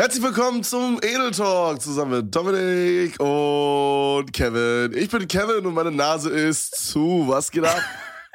Herzlich willkommen zum Edel Talk zusammen mit Dominik und Kevin. Ich bin Kevin und meine Nase ist zu. Was geht ab?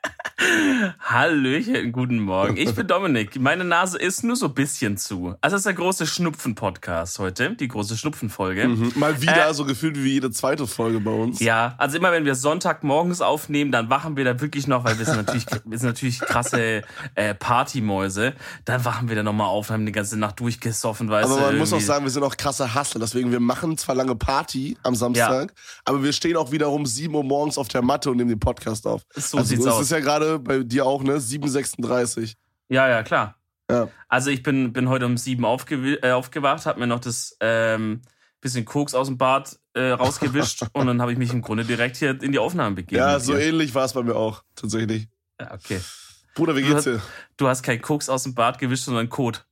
Hallöchen, guten Morgen. Ich bin Dominik. Meine Nase ist nur so ein bisschen zu. Also das ist der große Schnupfen-Podcast heute, die große Schnupfen-Folge. Mal wieder so gefühlt wie jede zweite Folge bei uns. Ja, also immer wenn wir Sonntagmorgens aufnehmen, dann wachen wir da wirklich noch, weil wir sind natürlich krasse Partymäuse. Dann wachen wir da nochmal auf, haben die ganze Nacht durchgesoffen, weißt du. Aber man muss auch sagen, wir sind auch krasse Hustler. Deswegen, wir machen zwar lange Party am Samstag, aber wir stehen auch wiederum 7 Uhr morgens auf der Matte und nehmen den Podcast auf. So also, sieht's aus. Das ist ja gerade bei dir auch, ne? 7:36. Ja, klar. Ja. Also ich bin heute um 7 aufgewacht, hab mir noch das bisschen Koks aus dem Bad rausgewischt und dann habe ich mich im Grunde direkt hier in die Aufnahme begeben. Ja, so ähnlich war es bei mir auch, tatsächlich. Ja, okay. Bruder, wie geht's dir? Du hast kein Koks aus dem Bad gewischt, sondern Kot.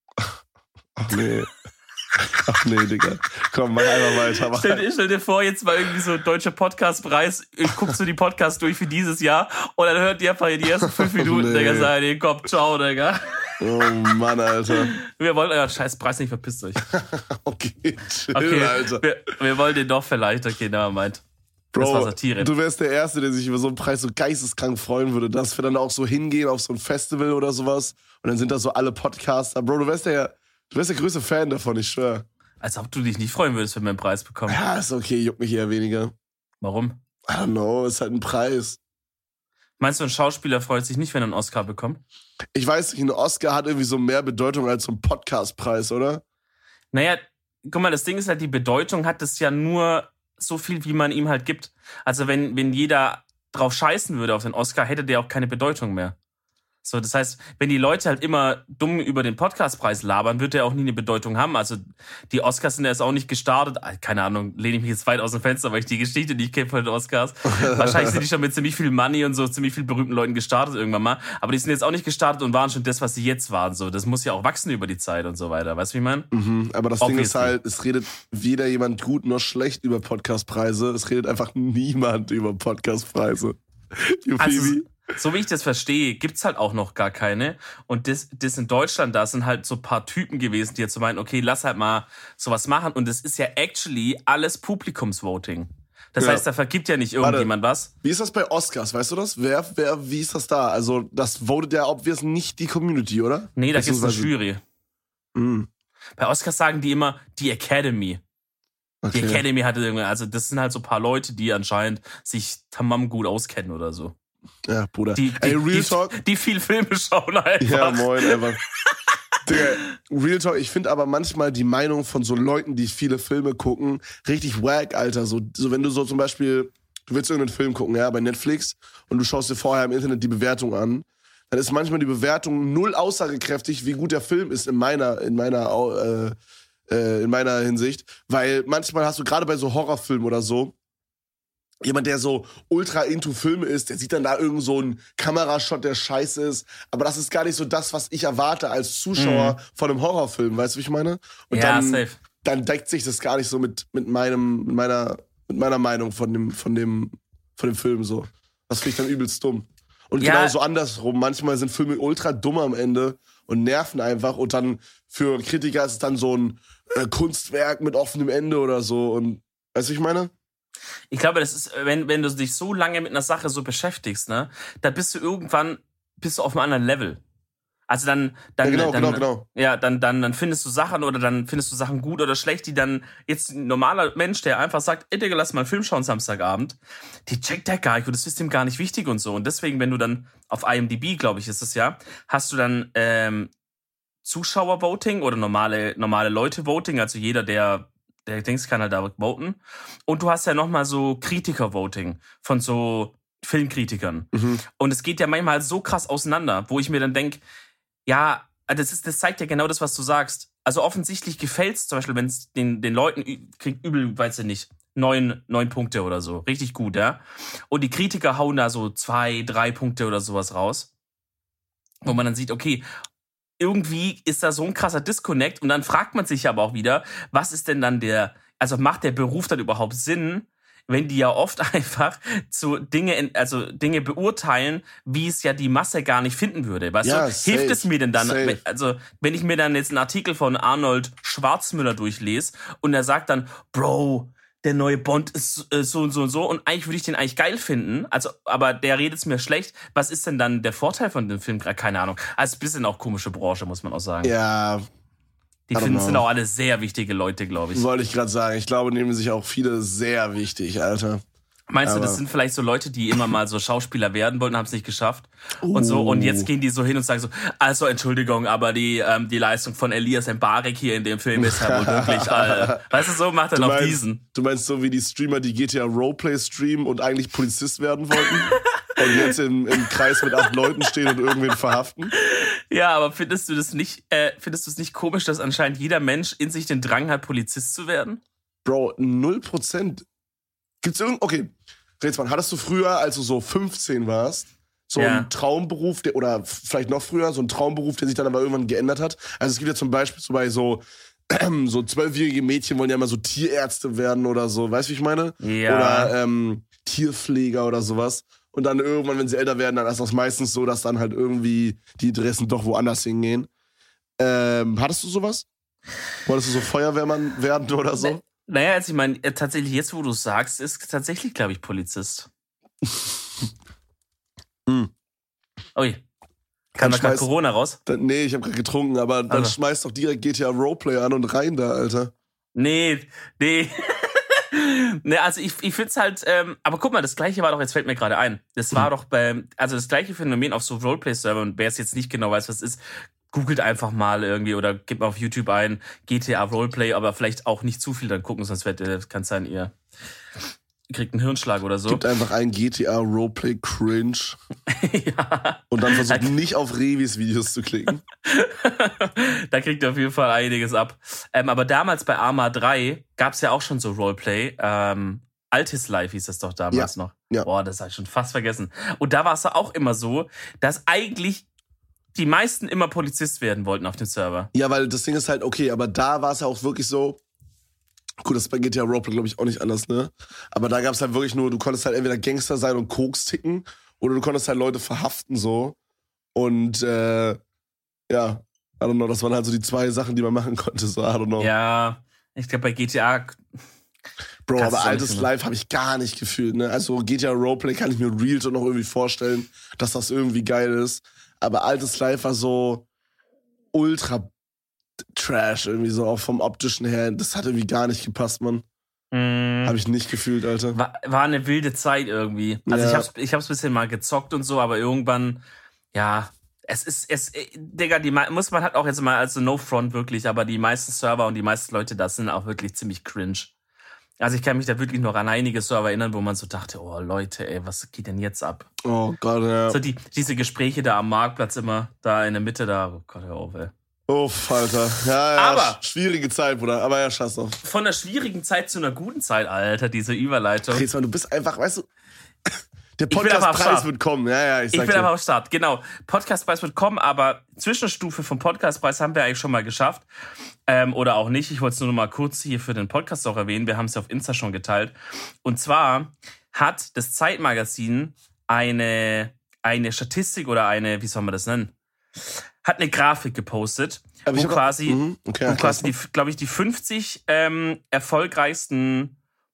Ach nee. Ach nee, Digga. Komm, mach einfach weiter. Stell dir vor, jetzt mal irgendwie so deutscher Podcastpreis. Ich guck so die Podcasts durch für dieses Jahr und dann hört ihr einfach die ersten 5 Minuten, Digga, sei den Kopf, ciao, Digga. Oh Mann, Alter. Wir wollen euren scheiß Preis nicht, verpisst euch. Okay, chill, Alter. Wir wollen den doch vielleicht, okay, na, meint. Bro, das war Satire. Du wärst der Erste, der sich über so einen Preis so geisteskrank freuen würde, dass wir dann auch so hingehen auf so ein Festival oder sowas und dann sind da so alle Podcaster. Bro, du wärst der größte Fan davon, ich schwör. Als ob du dich nicht freuen würdest, wenn wir einen Preis bekommen. Ja, ist okay, juckt mich eher weniger. Warum? I don't know, ist halt ein Preis. Meinst du, ein Schauspieler freut sich nicht, wenn er einen Oscar bekommt? Ich weiß nicht, ein Oscar hat irgendwie so mehr Bedeutung als so ein Podcastpreis, oder? Naja, guck mal, das Ding ist halt, die Bedeutung hat es ja nur so viel, wie man ihm halt gibt. Also wenn jeder drauf scheißen würde auf den Oscar, hätte der auch keine Bedeutung mehr. So, das heißt, wenn die Leute halt immer dumm über den Podcastpreis labern, wird der auch nie eine Bedeutung haben. Also die Oscars sind ja jetzt auch nicht gestartet. Keine Ahnung, lehne ich mich jetzt weit aus dem Fenster, weil ich die Geschichte nicht kenne von den Oscars. Wahrscheinlich sind die schon mit ziemlich viel Money und so ziemlich viel berühmten Leuten gestartet irgendwann mal. Aber die sind jetzt auch nicht gestartet und waren schon das, was sie jetzt waren. So, das muss ja auch wachsen über die Zeit und so weiter. Weißt du, wie ich meine? Aber das Ding ist halt, es redet weder jemand gut noch schlecht über Podcastpreise. Es redet einfach niemand über Podcastpreise. So wie ich das verstehe, gibt's halt auch noch gar keine. Und das in Deutschland, da sind halt so ein paar Typen gewesen, die jetzt so meinen, okay, lass halt mal sowas machen. Und das ist ja actually alles Publikumsvoting. Das heißt, da vergibt ja nicht irgendjemand was. Wie ist das bei Oscars, weißt du das? Wie ist das da? Also, das votet ja obvious nicht die Community, oder? Nee, da gibt's eine Jury. Bei Oscars sagen die immer, die Academy. Okay. Die Academy hatte irgendwie, also das sind halt so ein paar Leute, die anscheinend sich tamam gut auskennen oder so. Ja, Bruder. Real Talk. Die viel Filme schauen einfach. Ja, moin, einfach. Digga, Real Talk, ich finde aber manchmal die Meinung von so Leuten, die viele Filme gucken, richtig wack, Alter. So wenn du so zum Beispiel, du willst irgendeinen Film gucken, ja, bei Netflix und du schaust dir vorher im Internet die Bewertung an, dann ist manchmal die Bewertung null aussagekräftig, wie gut der Film ist in meiner Hinsicht. Weil manchmal hast du gerade bei so Horrorfilmen oder so, jemand, der so ultra into Filme ist, der sieht dann da irgend so einen Kamerashot, der scheiße ist. Aber das ist gar nicht so das, was ich erwarte als Zuschauer von einem Horrorfilm. Weißt du, wie ich meine? Und ja, safe. Dann deckt sich das gar nicht so mit meiner Meinung von dem Film so. Das finde ich dann übelst dumm. Und genauso andersrum. Manchmal sind Filme ultra dumm am Ende und nerven einfach. Und dann für Kritiker ist es dann so ein Kunstwerk mit offenem Ende oder so. Und weißt du, wie ich meine? Ich glaube, das ist, wenn du dich so lange mit einer Sache so beschäftigst, ne, da bist du irgendwann auf einem anderen Level. Also dann findest du Sachen oder dann findest du Sachen gut oder schlecht, die dann jetzt ein normaler Mensch, der einfach sagt, ey Digga, lass mal einen Film schauen Samstagabend, die checkt der gar nicht und das ist ihm gar nicht wichtig und so. Und deswegen, wenn du dann auf IMDb, glaube ich, ist es ja, hast du dann Zuschauer-Voting oder normale Leute-Voting, also jeder, der Dings kann halt da voten. Und du hast ja nochmal so Kritiker-Voting von so Filmkritikern. Und es geht ja manchmal halt so krass auseinander, wo ich mir dann denke, ja, das zeigt ja genau das, was du sagst. Also offensichtlich gefällt's zum Beispiel, wenn es den Leuten kriegt übel, weiß ich nicht, 9 Punkte oder so. Richtig gut, ja. Und die Kritiker hauen da so 2, 3 Punkte oder sowas raus. Wo man dann sieht, okay, irgendwie ist da so ein krasser Disconnect und dann fragt man sich aber auch wieder, was ist denn dann macht der Beruf dann überhaupt Sinn, wenn die ja oft einfach so Dinge beurteilen, wie es ja die Masse gar nicht finden würde. Weißt du, hilft es mir denn dann, also wenn ich mir dann jetzt einen Artikel von Arnold Schwarzmüller durchlese und er sagt dann, Bro, der neue Bond ist so und so und so und eigentlich würde ich den eigentlich geil finden, also aber der redet es mir schlecht. Was ist denn dann der Vorteil von dem Film? Keine Ahnung. Also ein bisschen auch komische Branche, muss man auch sagen. Ja. Die finden, sind auch alle sehr wichtige Leute, glaube ich. Wollte ich gerade sagen. Ich glaube, nehmen sich auch viele sehr wichtig, Alter. Meinst du, das sind vielleicht so Leute, die immer mal so Schauspieler werden wollten, haben es nicht geschafft? Und so, und jetzt gehen die so hin und sagen so, also Entschuldigung, aber die Leistung von Elias Mbarek hier in dem Film ist ja wohl wirklich, weißt du, so macht er noch diesen. Du meinst so wie die Streamer, die GTA Roleplay streamen und eigentlich Polizist werden wollten? Und jetzt im Kreis mit 8 Leuten stehen und irgendwen verhaften? Ja, aber findest du es nicht komisch, dass anscheinend jeder Mensch in sich den Drang hat, Polizist zu werden? Bro, 0%. Gibt's okay, Rätsmann, hattest du früher, als du so 15 warst, so einen Traumberuf, oder vielleicht noch früher, so einen Traumberuf, der sich dann aber irgendwann geändert hat? Also es gibt ja zum Beispiel so bei so 12-jährige Mädchen wollen ja immer so Tierärzte werden oder so, weißt du, wie ich meine? Ja. Oder Tierpfleger oder sowas. Und dann irgendwann, wenn sie älter werden, dann ist das meistens so, dass dann halt irgendwie die Interessen doch woanders hingehen. Hattest du sowas? Wolltest du so Feuerwehrmann werden oder so? Naja, also ich meine, tatsächlich jetzt, wo du es sagst, ist tatsächlich, glaube ich, Polizist. Ui. Kam da gerade Corona raus? Nee, ich habe gerade getrunken, aber dann schmeißt doch direkt GTA Roleplay an und rein da, Alter. Nee. Ne, also ich finde es halt, aber guck mal, das Gleiche war doch, jetzt fällt mir gerade ein, das war doch also das gleiche Phänomen auf so Roleplay-Servern, und wer es jetzt nicht genau weiß, was ist, googelt einfach mal irgendwie oder gebt mal auf YouTube ein, GTA Roleplay, aber vielleicht auch nicht zu viel dann gucken, sonst kann es sein, ihr kriegt einen Hirnschlag oder so. Gibt einfach ein GTA Roleplay Cringe. Ja. Und dann versucht nicht auf Revis Videos zu klicken. Da kriegt ihr auf jeden Fall einiges ab. Aber damals bei Arma 3 gab es ja auch schon so Roleplay. Altis Life hieß das doch damals noch. Ja. Boah, das habe ich schon fast vergessen. Und da war es auch immer so, dass eigentlich die meisten immer Polizist werden wollten auf dem Server. Ja, weil das Ding ist halt, okay, aber da war es ja auch wirklich so, gut, das ist bei GTA Roleplay, glaube ich, auch nicht anders, ne? Aber da gab es halt wirklich nur, du konntest halt entweder Gangster sein und Koks ticken, oder du konntest halt Leute verhaften, so. Und, ja, I don't know, das waren halt so die 2 Sachen, die man machen konnte, so, I don't know. Ja, ich glaube bei GTA... Bro, aber altes Live habe ich gar nicht gefühlt, ne? Also GTA Roleplay kann ich mir real so noch irgendwie vorstellen, dass das irgendwie geil ist. Aber altes Live war so ultra Trash, irgendwie so, auch vom optischen her. Das hat irgendwie gar nicht gepasst, Mann. Habe ich nicht gefühlt, Alter. War eine wilde Zeit irgendwie. Also ich hab's ein bisschen mal gezockt und so, aber irgendwann, ja, Digga, muss man halt auch jetzt mal, also no front wirklich, aber die meisten Server und die meisten Leute da sind auch wirklich ziemlich cringe. Also ich kann mich da wirklich noch an einige Server erinnern, wo man so dachte, oh Leute, ey, was geht denn jetzt ab? Oh Gott, ja. So diese Gespräche da am Marktplatz immer, da in der Mitte da, oh Gott, hör auf, ey. Oh, Alter. Ja, aber schwierige Zeit, Bruder. Aber ja, scheiß drauf. Von einer schwierigen Zeit zu einer guten Zeit, Alter, diese Überleitung. Rätsmann, du bist einfach, weißt du, der Podcastpreis wird kommen. Ja, ich bin aber am Start, genau. Podcastpreis wird kommen, aber Zwischenstufe vom Podcastpreis haben wir eigentlich schon mal geschafft. Oder auch nicht. Ich wollte es nur noch mal kurz hier für den Podcast auch erwähnen. Wir haben es ja auf Insta schon geteilt. Und zwar hat das Zeitmagazin eine Statistik oder wie soll man das nennen? Hat eine Grafik gepostet, wo quasi glaube ich, die 50 erfolgreichsten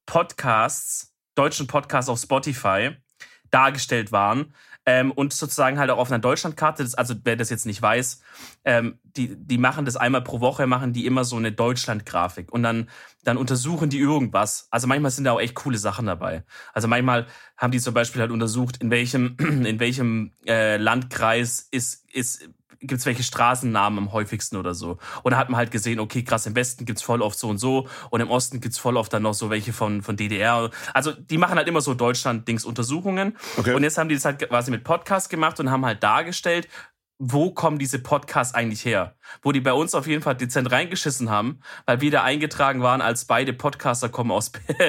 deutschen Podcasts auf Spotify dargestellt waren. Und sozusagen halt auch auf einer Deutschlandkarte, also wer das jetzt nicht weiß, die machen das einmal pro Woche, machen die immer so eine Deutschland-Grafik und dann untersuchen die irgendwas. Also manchmal sind da auch echt coole Sachen dabei. Also manchmal haben die zum Beispiel halt untersucht, in welchem Landkreis gibt's welche Straßennamen am häufigsten oder so. Und da hat man halt gesehen, okay, krass, im Westen gibt's voll oft so und so und im Osten gibt's voll oft dann noch so welche von DDR. Also die machen halt immer so Deutschland-Dings-Untersuchungen. Okay. Und jetzt haben die das halt quasi mit Podcast gemacht und haben halt dargestellt, wo kommen diese Podcasts eigentlich her? Wo die bei uns auf jeden Fall dezent reingeschissen haben, weil wir da eingetragen waren, als beide Podcaster kommen aus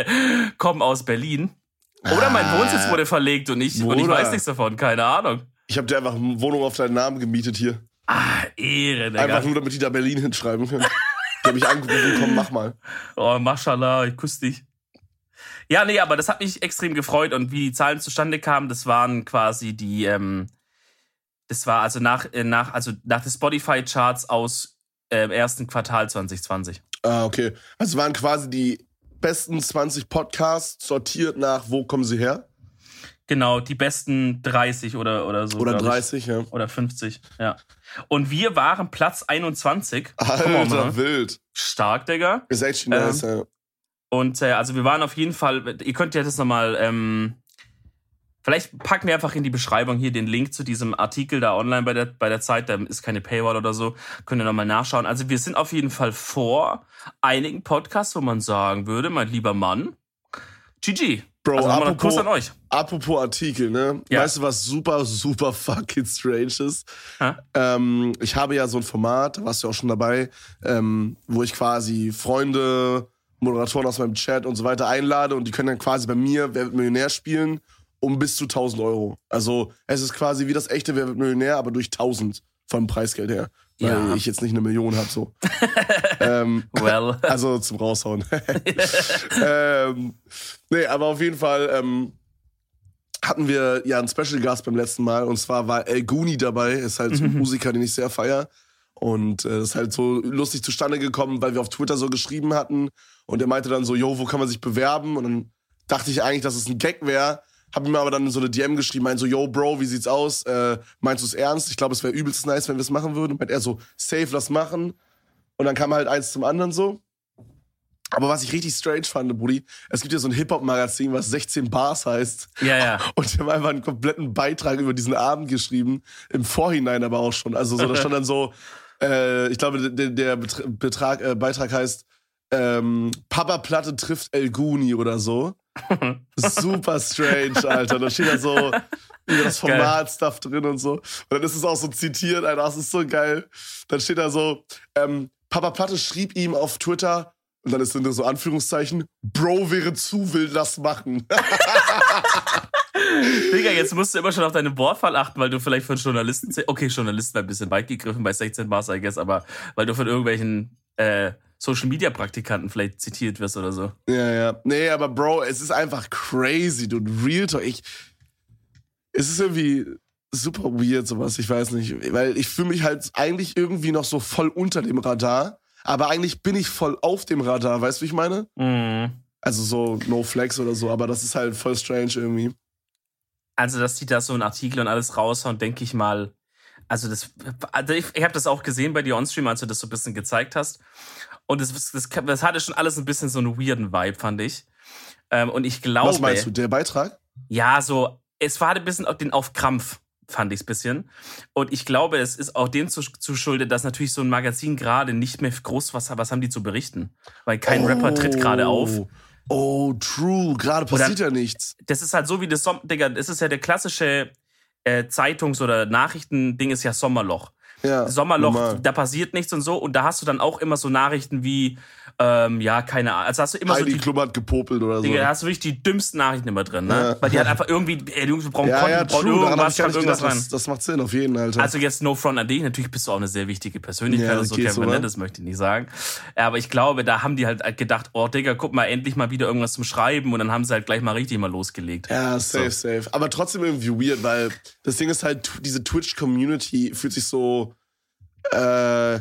Berlin. Oder mein Wohnsitz wurde verlegt und ich weiß nichts davon, keine Ahnung. Ich habe dir einfach eine Wohnung auf deinen Namen gemietet hier. Ehre, Digga. Einfach nur, damit die da Berlin hinschreiben können. Die haben mich angerufen, komm, mach mal. Oh, Mashallah, ich küsse dich. Ja, nee, aber das hat mich extrem gefreut. Und wie die Zahlen zustande kamen, das waren quasi die, das war also nach den Spotify-Charts aus ersten Quartal 2020. Ah, okay. Also waren quasi die besten 20 Podcasts sortiert nach, wo kommen sie her? Genau, die besten 30 oder so. Oder 30, ja. Oder 50, ja. Und wir waren Platz 21. Alter, wild. Stark, Digga. Ist echt nice, ja. Und also wir waren auf jeden Fall, ihr könnt ja das nochmal, vielleicht packen wir einfach in die Beschreibung hier den Link zu diesem Artikel da online bei der Zeit, da ist keine Paywall oder so, könnt ihr nochmal nachschauen. Also wir sind auf jeden Fall vor einigen Podcasts, wo man sagen würde, mein lieber Mann, GG. Bro, also apropos, Kuss an euch. Apropos Artikel, ne? Ja. Weißt du, was super, super fucking strange ist? Ich habe ja so ein Format, da warst du auch schon dabei, wo ich quasi Freunde, Moderatoren aus meinem Chat und so weiter einlade und die können dann quasi bei mir Wer wird Millionär spielen um bis zu 1.000 Euro. Also es ist quasi wie das echte Wer wird Millionär, aber durch 1.000 vom Preisgeld her. Weil ich jetzt nicht 1 Million habe, so. Well. Also zum Raushauen. Nee, aber auf jeden Fall hatten wir ja einen Special Gast beim letzten Mal. Und zwar war El Guni dabei. Ist halt so ein Musiker, den ich sehr feiere. Und das ist halt so lustig zustande gekommen, weil wir auf Twitter so geschrieben hatten. Und er meinte dann so, yo, wo kann man sich bewerben? Und dann dachte ich eigentlich, dass es ein Gag wäre. Hab ihm aber dann so eine DM geschrieben, meinte so, yo, Bro, wie sieht's aus? Meinst du es ernst? Ich glaube, es wäre übelst nice, wenn wir es machen würden. Und meint er so, safe, lass machen. Und dann kam halt eins zum anderen so. Aber was ich richtig strange fand, Brudi, es gibt ja so ein Hip-Hop-Magazin, was 16 Bars heißt. Ja. Und die haben einfach einen kompletten Beitrag über diesen Abend geschrieben. Im Vorhinein aber auch schon. Also so, da stand dann so, ich glaube, der Beitrag heißt Papa Platte trifft El Guni oder so. Super strange, Alter. Da steht da so über das Format-Stuff drin und so. Und dann ist es auch so zitiert, Alter. Das ist so geil. Dann steht da so, Papa Platte schrieb ihm auf Twitter, und dann sind da so Anführungszeichen, Bro wäre zu wild, lass machen. Digga, jetzt musst du immer schon auf deine Wortwahl achten, weil du vielleicht von Journalisten, okay, Journalisten war ein bisschen weit gegriffen bei 16 Bars, I guess, aber weil du von irgendwelchen Social-Media-Praktikanten vielleicht zitiert wirst oder so. Ja. Nee, aber Bro, es ist einfach crazy, dude. Real Talk. Es ist irgendwie super weird, sowas, ich weiß nicht. Weil ich fühle mich halt eigentlich irgendwie noch so voll unter dem Radar, aber eigentlich bin ich voll auf dem Radar, weißt du, wie ich meine? Mhm. Also so No Flex oder so, aber das ist halt voll strange irgendwie. Also, dass die da so einen Artikel und alles raushauen, denke ich mal. Also ich habe das auch gesehen bei dir on-stream, als du das so ein bisschen gezeigt hast. Und das hatte schon alles ein bisschen so einen weirden Vibe, fand ich. Und ich glaube... Was meinst du, der Beitrag? Ja, so, es war ein bisschen auf Krampf, fand ich es ein bisschen. Und ich glaube, es ist auch dem zu schulden, dass natürlich so ein Magazin gerade nicht mehr groß was haben die zu berichten. Weil kein Rapper tritt gerade auf. Oh, true. Gerade passiert ja nichts. Das ist halt so wie das Digga, das ist ja der klassische Zeitungs- oder Nachrichtending ist ja Sommerloch. Ja, Sommerloch, normal. Da passiert nichts und so. Und da hast du dann auch immer so Nachrichten wie, keine Ahnung. Also hast du immer Heidi so Klum hat gepopelt oder so. Digga, da hast du wirklich die dümmsten Nachrichten immer drin, ne? Ja. Weil die halt einfach irgendwie, Jungs, wir brauchen Content, brauchen irgendwas, kommt irgendwas rein. Das macht Sinn, auf jeden, Alter. Also jetzt no front an dich, natürlich bist du auch eine sehr wichtige Persönlichkeit Ja, und so, geht's, Kevin, oder? ne? Das möchte ich nicht sagen. Aber ich glaube, da haben die halt gedacht, oh Digga, guck mal, endlich mal wieder irgendwas zum Schreiben und dann haben sie halt gleich mal richtig mal losgelegt. Ja, safe. Aber trotzdem irgendwie weird, weil das Ding ist halt, diese Twitch-Community fühlt sich so, weiß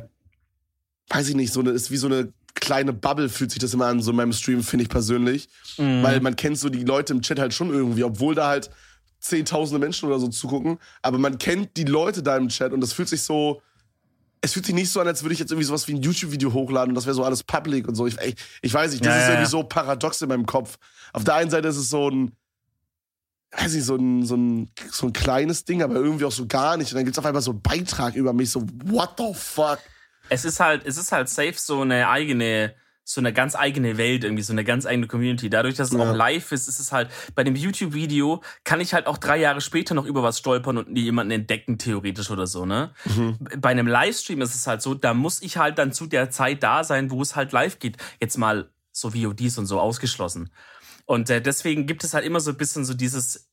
ich nicht, ist wie so eine kleine Bubble fühlt sich das immer an, so in meinem Stream, finde ich persönlich. Weil man kennt so die Leute im Chat halt schon irgendwie, obwohl da halt zehntausende Menschen oder so zugucken, aber man kennt die Leute da im Chat und das fühlt sich so, es fühlt sich nicht so an, als würde ich jetzt irgendwie sowas wie ein YouTube-Video hochladen und das wäre so alles public und so. Ich weiß nicht, das ist irgendwie so paradox in meinem Kopf. Auf der einen Seite ist es so ein, weiß nicht, so ein kleines Ding, aber irgendwie auch so gar nicht. Und dann gibt's auf einmal so einen Beitrag über mich, so, what the fuck? Es ist halt safe so eine ganz eigene Welt irgendwie, so eine ganz eigene Community. Dadurch, dass es auch live ist es halt, bei dem YouTube-Video kann ich halt auch 3 Jahre später noch über was stolpern und jemanden entdecken, theoretisch oder so, ne? Bei einem Livestream ist es halt so, da muss ich halt dann zu der Zeit da sein, wo es halt live geht. Jetzt mal so VODs und so ausgeschlossen. Und deswegen gibt es halt immer so ein bisschen so dieses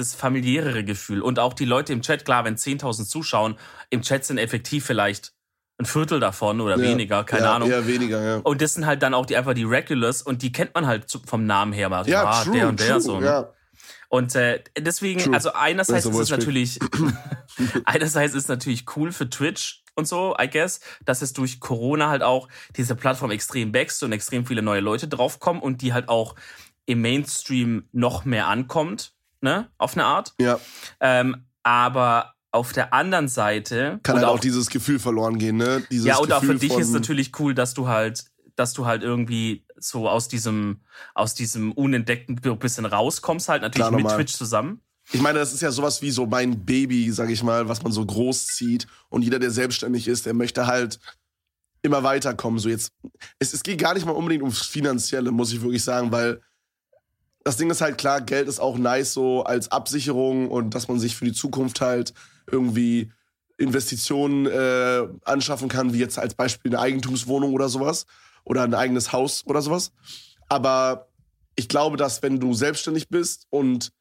familiärere Gefühl. Und auch die Leute im Chat, klar, wenn 10.000 zuschauen, im Chat sind effektiv vielleicht ein Viertel davon oder weniger, keine Ahnung. Eher weniger, ja. Und das sind halt dann auch einfach die Regulars und die kennt man halt vom Namen her mal. Ja, true, der und der true, so. Ne? Ja. Und deswegen, True. also einerseits ist es Wallstreet. natürlich, einerseits ist es natürlich cool für Twitch und so, I guess, dass es durch Corona halt auch diese Plattform extrem wächst und extrem viele neue Leute draufkommen und die halt auch im Mainstream noch mehr ankommt, ne, auf eine Art. Ja. Aber auf der anderen Seite Kann halt auch dieses Gefühl verloren gehen, ne? Dieses ja, und Gefühl auch für dich von, ist natürlich cool, dass du halt irgendwie so aus diesem unentdeckten ein bisschen rauskommst, halt natürlich Klar, mit normal. Twitch zusammen. Ich meine, das ist ja sowas wie so mein Baby, sag ich mal, was man so groß zieht. Und jeder, der selbstständig ist, der möchte halt immer weiterkommen. So jetzt, es geht gar nicht mal unbedingt ums Finanzielle, muss ich wirklich sagen, weil das Ding ist halt klar, Geld ist auch nice so als Absicherung und dass man sich für die Zukunft halt irgendwie Investitionen anschaffen kann, wie jetzt als Beispiel eine Eigentumswohnung oder sowas oder ein eigenes Haus oder sowas. Aber ich glaube, dass wenn du selbstständig bist und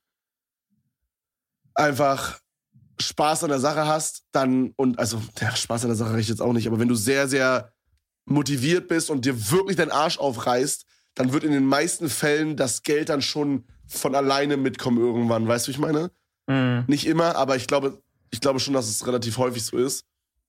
einfach Spaß an der Sache hast, dann, und also der Spaß an der Sache reicht jetzt auch nicht, aber wenn du sehr, sehr motiviert bist und dir wirklich deinen Arsch aufreißt, dann wird in den meisten Fällen das Geld dann schon von alleine mitkommen irgendwann. Weißt du, wie ich meine? Mhm. Nicht immer, aber ich glaube schon, dass es relativ häufig so ist.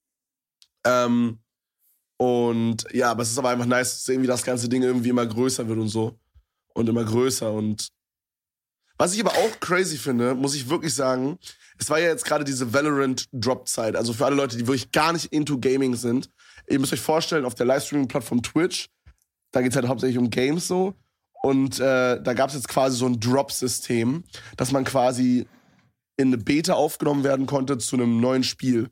Und ja, aber es ist aber einfach nice zu sehen, wie das ganze Ding irgendwie immer größer wird und so. Und immer größer. Und was ich aber auch crazy finde, muss ich wirklich sagen, es war ja jetzt gerade diese Valorant-Drop-Zeit. Also für alle Leute, die wirklich gar nicht into Gaming sind. Ihr müsst euch vorstellen, auf der Livestreaming-Plattform Twitch, da geht's halt hauptsächlich um Games so. Und da gab's jetzt quasi so ein Drop-System, dass man quasi in eine Beta aufgenommen werden konnte zu einem neuen Spiel.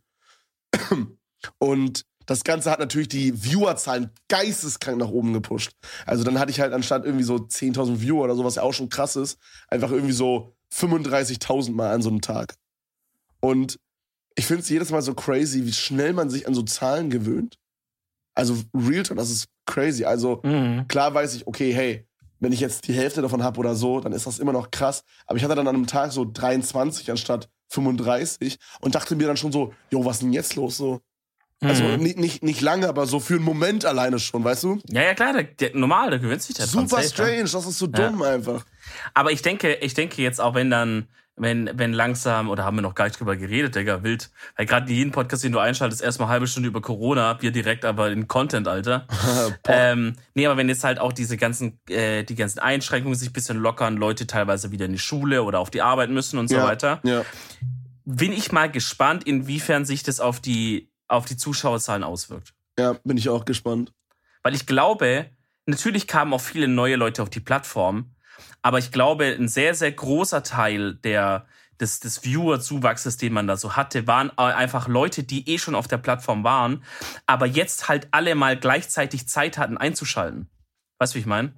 Und das Ganze hat natürlich die Viewerzahlen geisteskrank nach oben gepusht. Also dann hatte ich halt anstatt irgendwie so 10.000 Viewer oder so, was ja auch schon krass ist, einfach irgendwie so 35.000 Mal an so einem Tag. Und ich finde es jedes Mal so crazy, wie schnell man sich an so Zahlen gewöhnt. Also Real Talk, das ist crazy. Also klar weiß ich, okay, hey, wenn ich jetzt die Hälfte davon habe oder so, dann ist das immer noch krass. Aber ich hatte dann an einem Tag so 23 anstatt 35 und dachte mir dann schon so, jo, was ist denn jetzt los so? Also nicht lange, aber so für einen Moment alleine schon, weißt du? Ja, klar, normal, da gewöhnt sich der dran, Super safe, strange, ja. das ist so dumm einfach. Aber ich denke jetzt auch, wenn langsam, oder haben wir noch gar nicht drüber geredet, Digga, wild, weil gerade jeden Podcast, den du einschaltest, erstmal eine halbe Stunde über Corona, wir direkt aber in Content, Alter. Nee, aber wenn jetzt halt auch die ganzen Einschränkungen sich ein bisschen lockern, Leute teilweise wieder in die Schule oder auf die Arbeit müssen und so weiter, Ja. bin ich mal gespannt, inwiefern sich das auf die Zuschauerzahlen auswirkt. Ja, bin ich auch gespannt. Weil ich glaube, natürlich kamen auch viele neue Leute auf die Plattform, aber ich glaube, ein sehr, sehr großer Teil des Viewer-Zuwachses, den man da so hatte, waren einfach Leute, die schon auf der Plattform waren, aber jetzt halt alle mal gleichzeitig Zeit hatten einzuschalten. Weißt du, wie ich meine?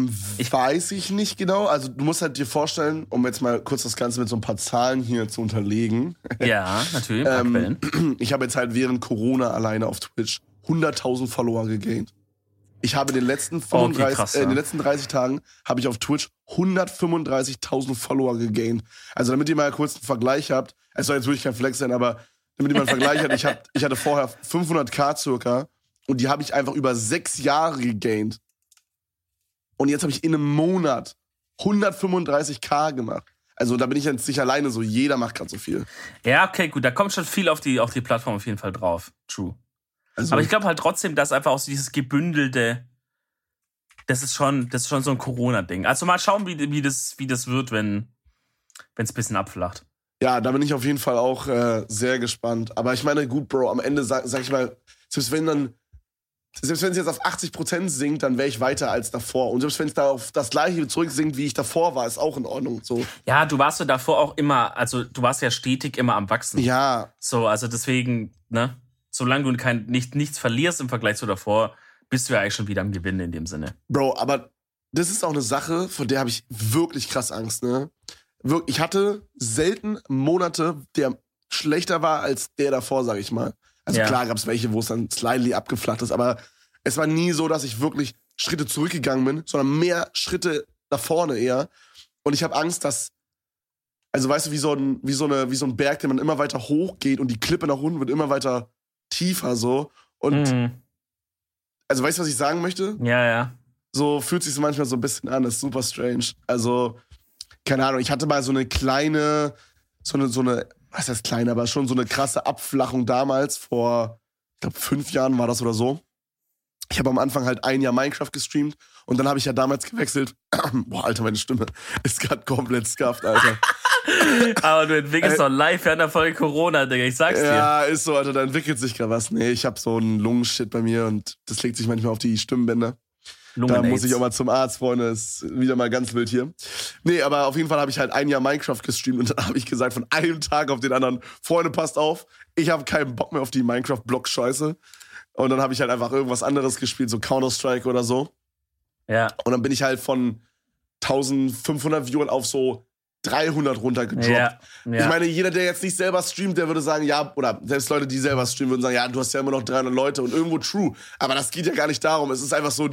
Weiß ich nicht genau. Also du musst halt dir vorstellen, um jetzt mal kurz das Ganze mit so ein paar Zahlen hier zu unterlegen. Ja, natürlich, ein paar Quellen. Ich habe jetzt halt während Corona alleine auf Twitch 100.000 Follower gegaint. Ich habe in den letzten 30 Tagen habe ich auf Twitch 135.000 Follower gegaint. Also damit ihr mal kurz einen Vergleich habt, es soll jetzt wirklich kein Flex sein, aber damit ihr mal einen Vergleich habt, ich hatte vorher 500.000 circa und die habe ich einfach über 6 Jahre gegaint. Und jetzt habe ich in einem Monat 135.000 gemacht. Also da bin ich jetzt nicht alleine so, jeder macht gerade so viel. Ja, okay, gut, da kommt schon viel auf die Plattform auf jeden Fall drauf. True. Also, Aber ich glaube halt trotzdem, dass einfach auch so dieses gebündelte, das ist schon so ein Corona-Ding. Also mal schauen, wie das wird, wenn es ein bisschen abflacht. ja, da bin ich auf jeden Fall auch sehr gespannt. Aber ich meine, gut, Bro, am Ende sag ich mal, selbst wenn es jetzt auf 80% sinkt, dann wäre ich weiter als davor. Und selbst wenn es da auf das gleiche zurücksinkt, wie ich davor war, ist auch in Ordnung. So. Ja, du warst ja davor auch immer, also du warst ja stetig immer am Wachsen. Ja. So, also deswegen, ne, solange du nichts verlierst im Vergleich zu davor, bist du ja eigentlich schon wieder am Gewinnen in dem Sinne. Bro, aber das ist auch eine Sache, vor der habe ich wirklich krass Angst, ne? Ich hatte selten Monate, der schlechter war als der davor, sag ich mal. Also klar gab es welche, wo es dann slightly abgeflacht ist, aber es war nie so, dass ich wirklich Schritte zurückgegangen bin, sondern mehr Schritte nach vorne eher. Und ich habe Angst, dass, also weißt du, wie so ein Berg, der man immer weiter hochgeht und die Klippe nach unten wird immer weiter tiefer so. Und also weißt du, was ich sagen möchte? Ja. So fühlt sich manchmal so ein bisschen an, das ist super strange. Also, keine Ahnung, ich hatte mal so eine kleine, so eine, was heißt kleine, aber schon so eine krasse Abflachung damals, vor, ich glaube 5 Jahren war das oder so. Ich habe am Anfang halt 1 Jahr Minecraft gestreamt und dann habe ich ja damals gewechselt. Boah, Alter, meine Stimme ist gerade komplett scuffed, Alter. Aber du entwickelst doch live während der Folge Corona, Digga, ich sag's dir. Ja, ist so, Alter, da entwickelt sich gerade was. Nee, ich habe so einen Lungenshit bei mir und das legt sich manchmal auf die Stimmbänder. Da muss ich auch mal zum Arzt, Freunde, ist wieder mal ganz wild hier. Nee, aber auf jeden Fall habe ich halt 1 Jahr Minecraft gestreamt und dann habe ich gesagt, von einem Tag auf den anderen, Freunde, passt auf, ich habe keinen Bock mehr auf die Minecraft-Block-Scheiße. Und dann habe ich halt einfach irgendwas anderes gespielt, so Counter-Strike oder so. Ja. Und dann bin ich halt von 1500 Viewern auf so 300 runtergedroppt. Ja. Ich meine, jeder, der jetzt nicht selber streamt, der würde sagen, ja, oder selbst Leute, die selber streamen, würden sagen, ja, du hast ja immer noch 300 Leute und irgendwo true. Aber das geht ja gar nicht darum. Es ist einfach so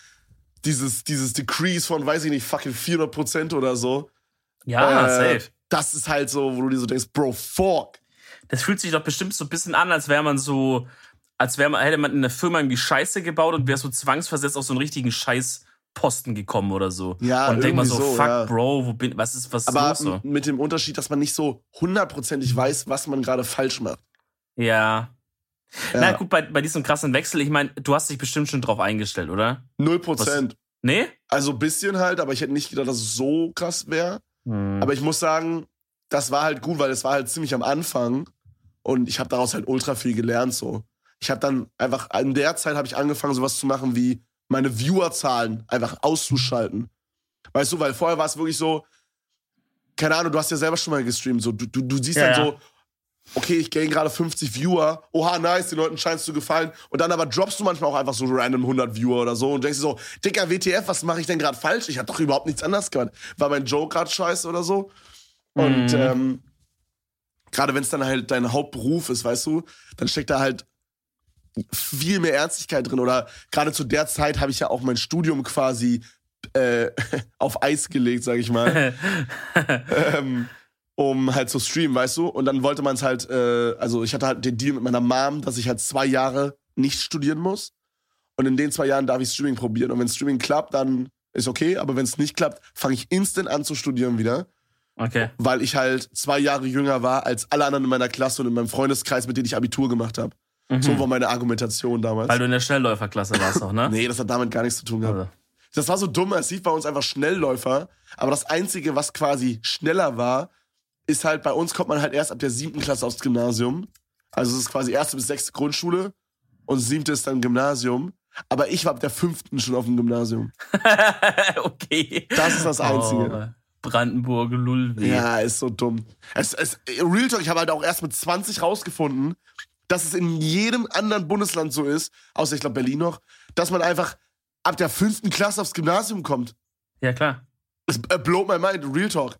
dieses Decrease von, weiß ich nicht, fucking 400% oder so. Ja, safe. Das ist halt so, wo du dir so denkst, Bro, fuck. Das fühlt sich doch bestimmt so ein bisschen an, als wäre man so, hätte man in der Firma irgendwie Scheiße gebaut und wäre so zwangsversetzt auf so einen richtigen Scheißposten gekommen oder so. Ja, und denkt man so, fuck, ja. Bro, was ist los so? Aber mit dem Unterschied, dass man nicht so 100%ig weiß, was man gerade falsch macht. Ja. Na gut, bei diesem krassen Wechsel, ich meine, du hast dich bestimmt schon drauf eingestellt, oder? 0%. Nee? Also ein bisschen halt, aber ich hätte nicht gedacht, dass es so krass wäre. Aber ich muss sagen, das war halt gut, weil es war halt ziemlich am Anfang und ich habe daraus halt ultra viel gelernt so. Ich habe dann einfach, in der Zeit habe ich angefangen, sowas zu machen wie meine Viewerzahlen einfach auszuschalten. Weißt du, weil vorher war es wirklich so, keine Ahnung, du hast ja selber schon mal gestreamt, so, du siehst dann so, okay, ich gain gerade 50 Viewer, oha, nice, den Leuten scheint es zu gefallen. Und dann aber droppst du manchmal auch einfach so random 100 Viewer oder so und denkst dir so, Dicker, WTF, was mache ich denn gerade falsch? Ich hab doch überhaupt nichts anderes gemacht. War mein Joke gerade scheiße oder so? Und gerade wenn es dann halt dein Hauptberuf ist, weißt du, dann steckt da halt viel mehr Ernstigkeit drin. Oder gerade zu der Zeit habe ich ja auch mein Studium quasi auf Eis gelegt, sag ich mal. Um halt zu streamen, weißt du? Und dann wollte man es halt, also ich hatte halt den Deal mit meiner Mom, dass ich halt 2 Jahre nicht studieren muss. Und in den 2 Jahren darf ich Streaming probieren. Und wenn Streaming klappt, dann ist okay. Aber wenn es nicht klappt, fange ich instant an zu studieren wieder. Okay. Weil ich halt 2 Jahre jünger war als alle anderen in meiner Klasse und in meinem Freundeskreis, mit denen ich Abitur gemacht habe. So war meine Argumentation damals. Weil du in der Schnellläuferklasse warst noch, ne? Nee, das hat damit gar nichts zu tun gehabt. Also. Das war so dumm, es lief bei uns einfach Schnellläufer. Aber das Einzige, was quasi schneller war, ist halt, bei uns kommt man halt erst ab der 7. Klasse aufs Gymnasium. Also es ist quasi 1. bis 6. Grundschule und 7. ist dann Gymnasium. Aber ich war ab der 5. schon auf dem Gymnasium. Okay. Das ist das Einzige. Brandenburg, Lullweh. Ja, ist so dumm. Real Talk, ich habe halt auch erst mit 20 rausgefunden, dass es in jedem anderen Bundesland so ist, außer ich glaube Berlin noch, dass man einfach ab der 5. Klasse aufs Gymnasium kommt. Ja, klar. Es blowt my mind, Real Talk.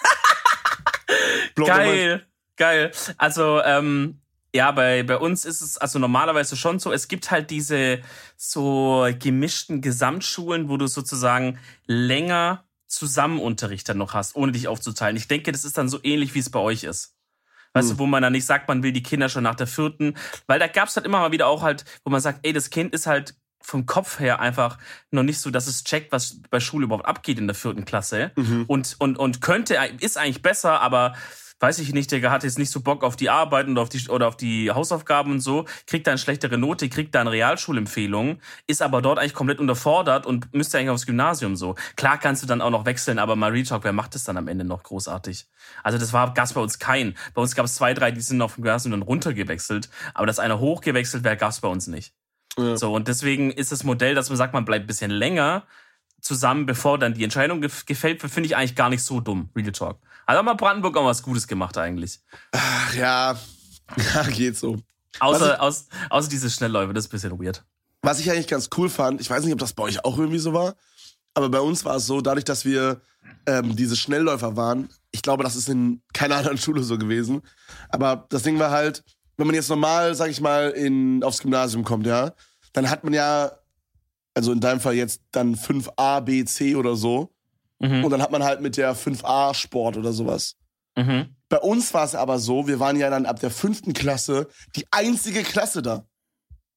Geil. Also, ja, bei uns ist es also normalerweise schon so, es gibt halt diese so gemischten Gesamtschulen, wo du sozusagen länger Zusammenunterricht dann noch hast, ohne dich aufzuteilen. Ich denke, das ist dann so ähnlich, wie es bei euch ist. Weißt du, wo man dann nicht sagt, man will die Kinder schon nach der 4., weil da gab's halt immer mal wieder auch halt, wo man sagt, ey, das Kind ist halt vom Kopf her einfach noch nicht so, dass es checkt, was bei Schule überhaupt abgeht in der 4. Klasse. Und ist eigentlich besser, aber weiß ich nicht, der hat jetzt nicht so Bock auf die Arbeit und auf die Hausaufgaben und so, kriegt da eine schlechtere Note, kriegt da eine Realschulempfehlung, ist aber dort eigentlich komplett unterfordert und müsste eigentlich aufs Gymnasium so. Klar kannst du dann auch noch wechseln, aber mal Real Talk, wer macht das dann am Ende noch großartig? Also gab's bei uns keinen. Bei uns gab es 2, 3, die sind auf dem Gymnasium dann runtergewechselt, aber dass einer hochgewechselt wäre, gab's bei uns nicht. Ja. So, und deswegen ist das Modell, dass man sagt, man bleibt ein bisschen länger zusammen, bevor dann die Entscheidung gefällt wird, finde ich eigentlich gar nicht so dumm, Real Talk. Also haben wir Brandenburg auch was Gutes gemacht eigentlich. Ach ja, geht so. Außer diese Schnellläufe, das ist ein bisschen weird. Was ich eigentlich ganz cool fand, ich weiß nicht, ob das bei euch auch irgendwie so war, aber bei uns war es so, dadurch, dass wir diese Schnellläufer waren, ich glaube, das ist in keiner anderen Schule so gewesen, aber das Ding war halt, wenn man jetzt normal, sag ich mal, aufs Gymnasium kommt, ja, dann hat man ja, also in deinem Fall jetzt dann 5a, B, C oder so. Und dann hat man halt mit der 5a Sport oder sowas. Bei uns war es aber so, wir waren ja dann ab der 5. Klasse die einzige Klasse da.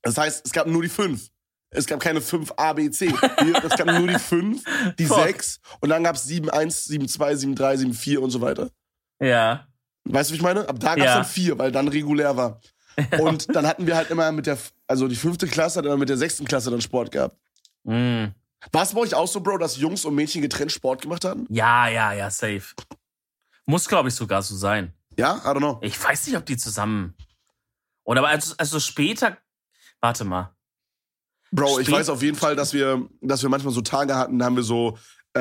Das heißt, es gab nur die 5. Es gab keine 5 A, B, C. Es gab nur die 5, die 6 und dann gab es 7-1, 7-2, 7-3, 7-4 und so weiter. Ja. Weißt du, wie ich meine? Ab da gab es dann 4, weil dann regulär war. Und dann hatten wir halt immer die 5. Klasse hat immer mit der 6. Klasse dann Sport gehabt. Mm. War es bei euch auch so, Bro, dass Jungs und Mädchen getrennt Sport gemacht hatten? Ja, safe. Muss, glaube ich, sogar so sein. Ja? I don't know. Ich weiß nicht, ob die zusammen... Oder also später... Warte mal. Bro, ich weiß auf jeden Fall, dass wir manchmal so Tage hatten, da haben wir so...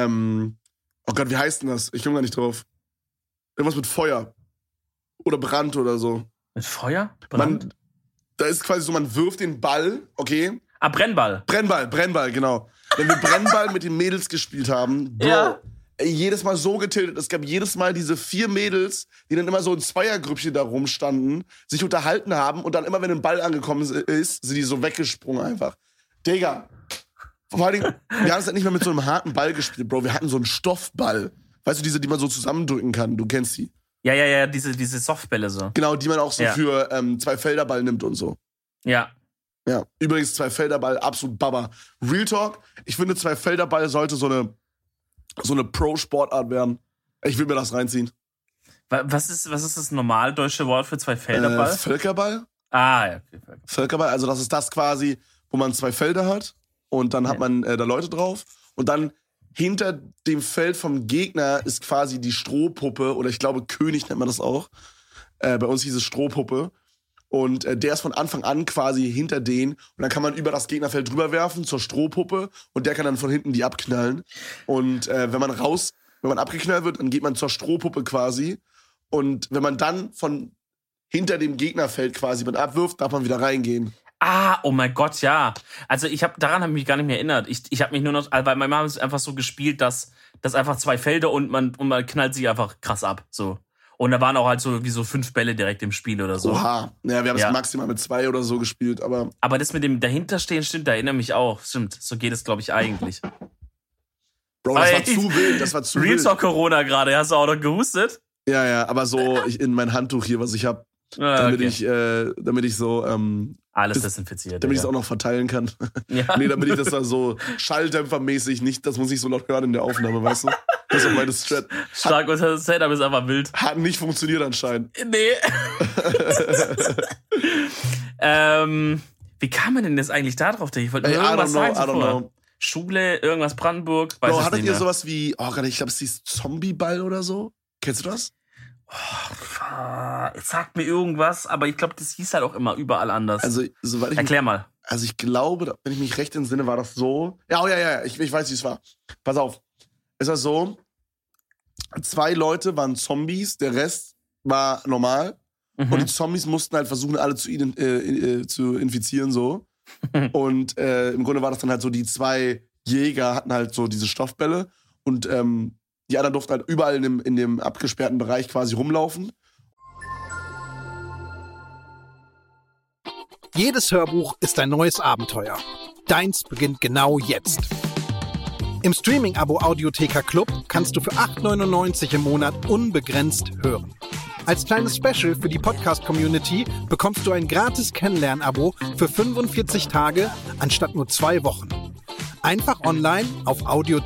oh Gott, wie heißt denn das? Ich komme gar nicht drauf. Irgendwas mit Feuer. Oder Brand oder so. Mit Feuer? Brand? Da ist quasi so, man wirft den Ball, okay? Brennball. Brennball, genau. Wenn wir Brennball mit den Mädels gespielt haben, Bro, jedes Mal so getiltet. Es gab jedes Mal diese 4 Mädels, die dann immer so in Zweiergrüppchen da rumstanden, sich unterhalten haben und dann immer, wenn ein Ball angekommen ist, sind die so weggesprungen einfach. Digga. Vor allem, wir haben es halt nicht mehr mit so einem harten Ball gespielt, Bro. Wir hatten so einen Stoffball. Weißt du, diese, die man so zusammendrücken kann. Du kennst die. Ja, diese Softbälle so. Genau, die man auch so für 2-Felder-Ball nimmt und so. Ja. Ja, übrigens 2-Felder-Ball, absolut Baba. Real Talk, ich finde 2-Felder-Ball sollte so eine Pro-Sportart werden. Ich will mir das reinziehen. Was ist das normal deutsche Wort für 2-Felder-Ball? Völkerball. Ah, ja. Okay. Völkerball, also das ist das quasi, wo man 2 Felder hat und dann hat man da Leute drauf und dann hinter dem Feld vom Gegner ist quasi die Strohpuppe oder ich glaube König nennt man das auch. Bei uns hieß es Strohpuppe. Und der ist von Anfang an quasi hinter denen. Und dann kann man über das Gegnerfeld drüber werfen zur Strohpuppe. Und der kann dann von hinten die abknallen. Und wenn man abgeknallt wird, dann geht man zur Strohpuppe quasi. Und wenn man dann von hinter dem Gegnerfeld quasi mit abwirft, darf man wieder reingehen. Ah, oh mein Gott, ja. Also daran habe ich mich gar nicht mehr erinnert. Ich habe mich nur noch, weil meine Mama ist einfach so gespielt, dass einfach 2 Felder und man knallt sie einfach krass ab. So. Und da waren auch halt so wie so 5 Bälle direkt im Spiel oder so. Oha. Ja, wir haben es maximal mit 2 oder so gespielt, aber. Aber das mit dem Dahinterstehen stimmt, da erinnere mich auch. Stimmt, so geht es, glaube ich, eigentlich. Bro, das war zu wild, das war zu wild. Real Talk Corona gerade, hast du auch noch gehustet? Ja, aber so in mein Handtuch hier, was ich habe, damit ich so alles desinfiziert. Damit ich es auch noch verteilen kann. Ja. Nee, damit ich das da so schalldämpfermäßig nicht, das muss ich so laut hören in der Aufnahme, weißt du? Das ist auch meine Strat. Stark, und das Setup ist einfach wild. Hat nicht funktioniert anscheinend. Nee. Wie kam man denn jetzt eigentlich da drauf? Ich wollte irgendwas sagen. I don't know. Schule, irgendwas Brandenburg. Bro, hattet ihr sowas wie, ich glaube, es hieß Zombieball oder so? Kennst du das? Es sagt mir irgendwas, aber ich glaube, das hieß halt auch immer überall anders. Also, Erklär mal. Also ich glaube, wenn ich mich recht entsinne, war das so. Ja, ich weiß, wie es war. Pass auf. Es war so, 2 Leute waren Zombies, der Rest war normal. Mhm. Und die Zombies mussten halt versuchen, alle zu infizieren, so. Und im Grunde war das dann halt so, die 2 Jäger hatten halt so diese Stoffbälle und die anderen durften halt überall in dem abgesperrten Bereich quasi rumlaufen. Jedes Hörbuch ist ein neues Abenteuer. Deins beginnt genau jetzt. Im Streaming-Abo Audiotheka Club kannst du für 8,99 im Monat unbegrenzt hören. Als kleines Special für die Podcast-Community bekommst du ein gratis Kennenlern-Abo für 45 Tage anstatt nur 2 Wochen. Einfach online auf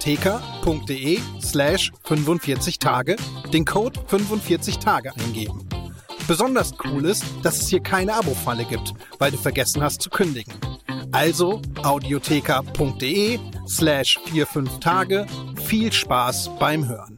audiotheka.de/45 Tage den Code 45 Tage eingeben. Besonders cool ist, dass es hier keine Abo-Falle gibt, weil du vergessen hast zu kündigen. Also audiotheka.de/45 Tage. Viel Spaß beim Hören.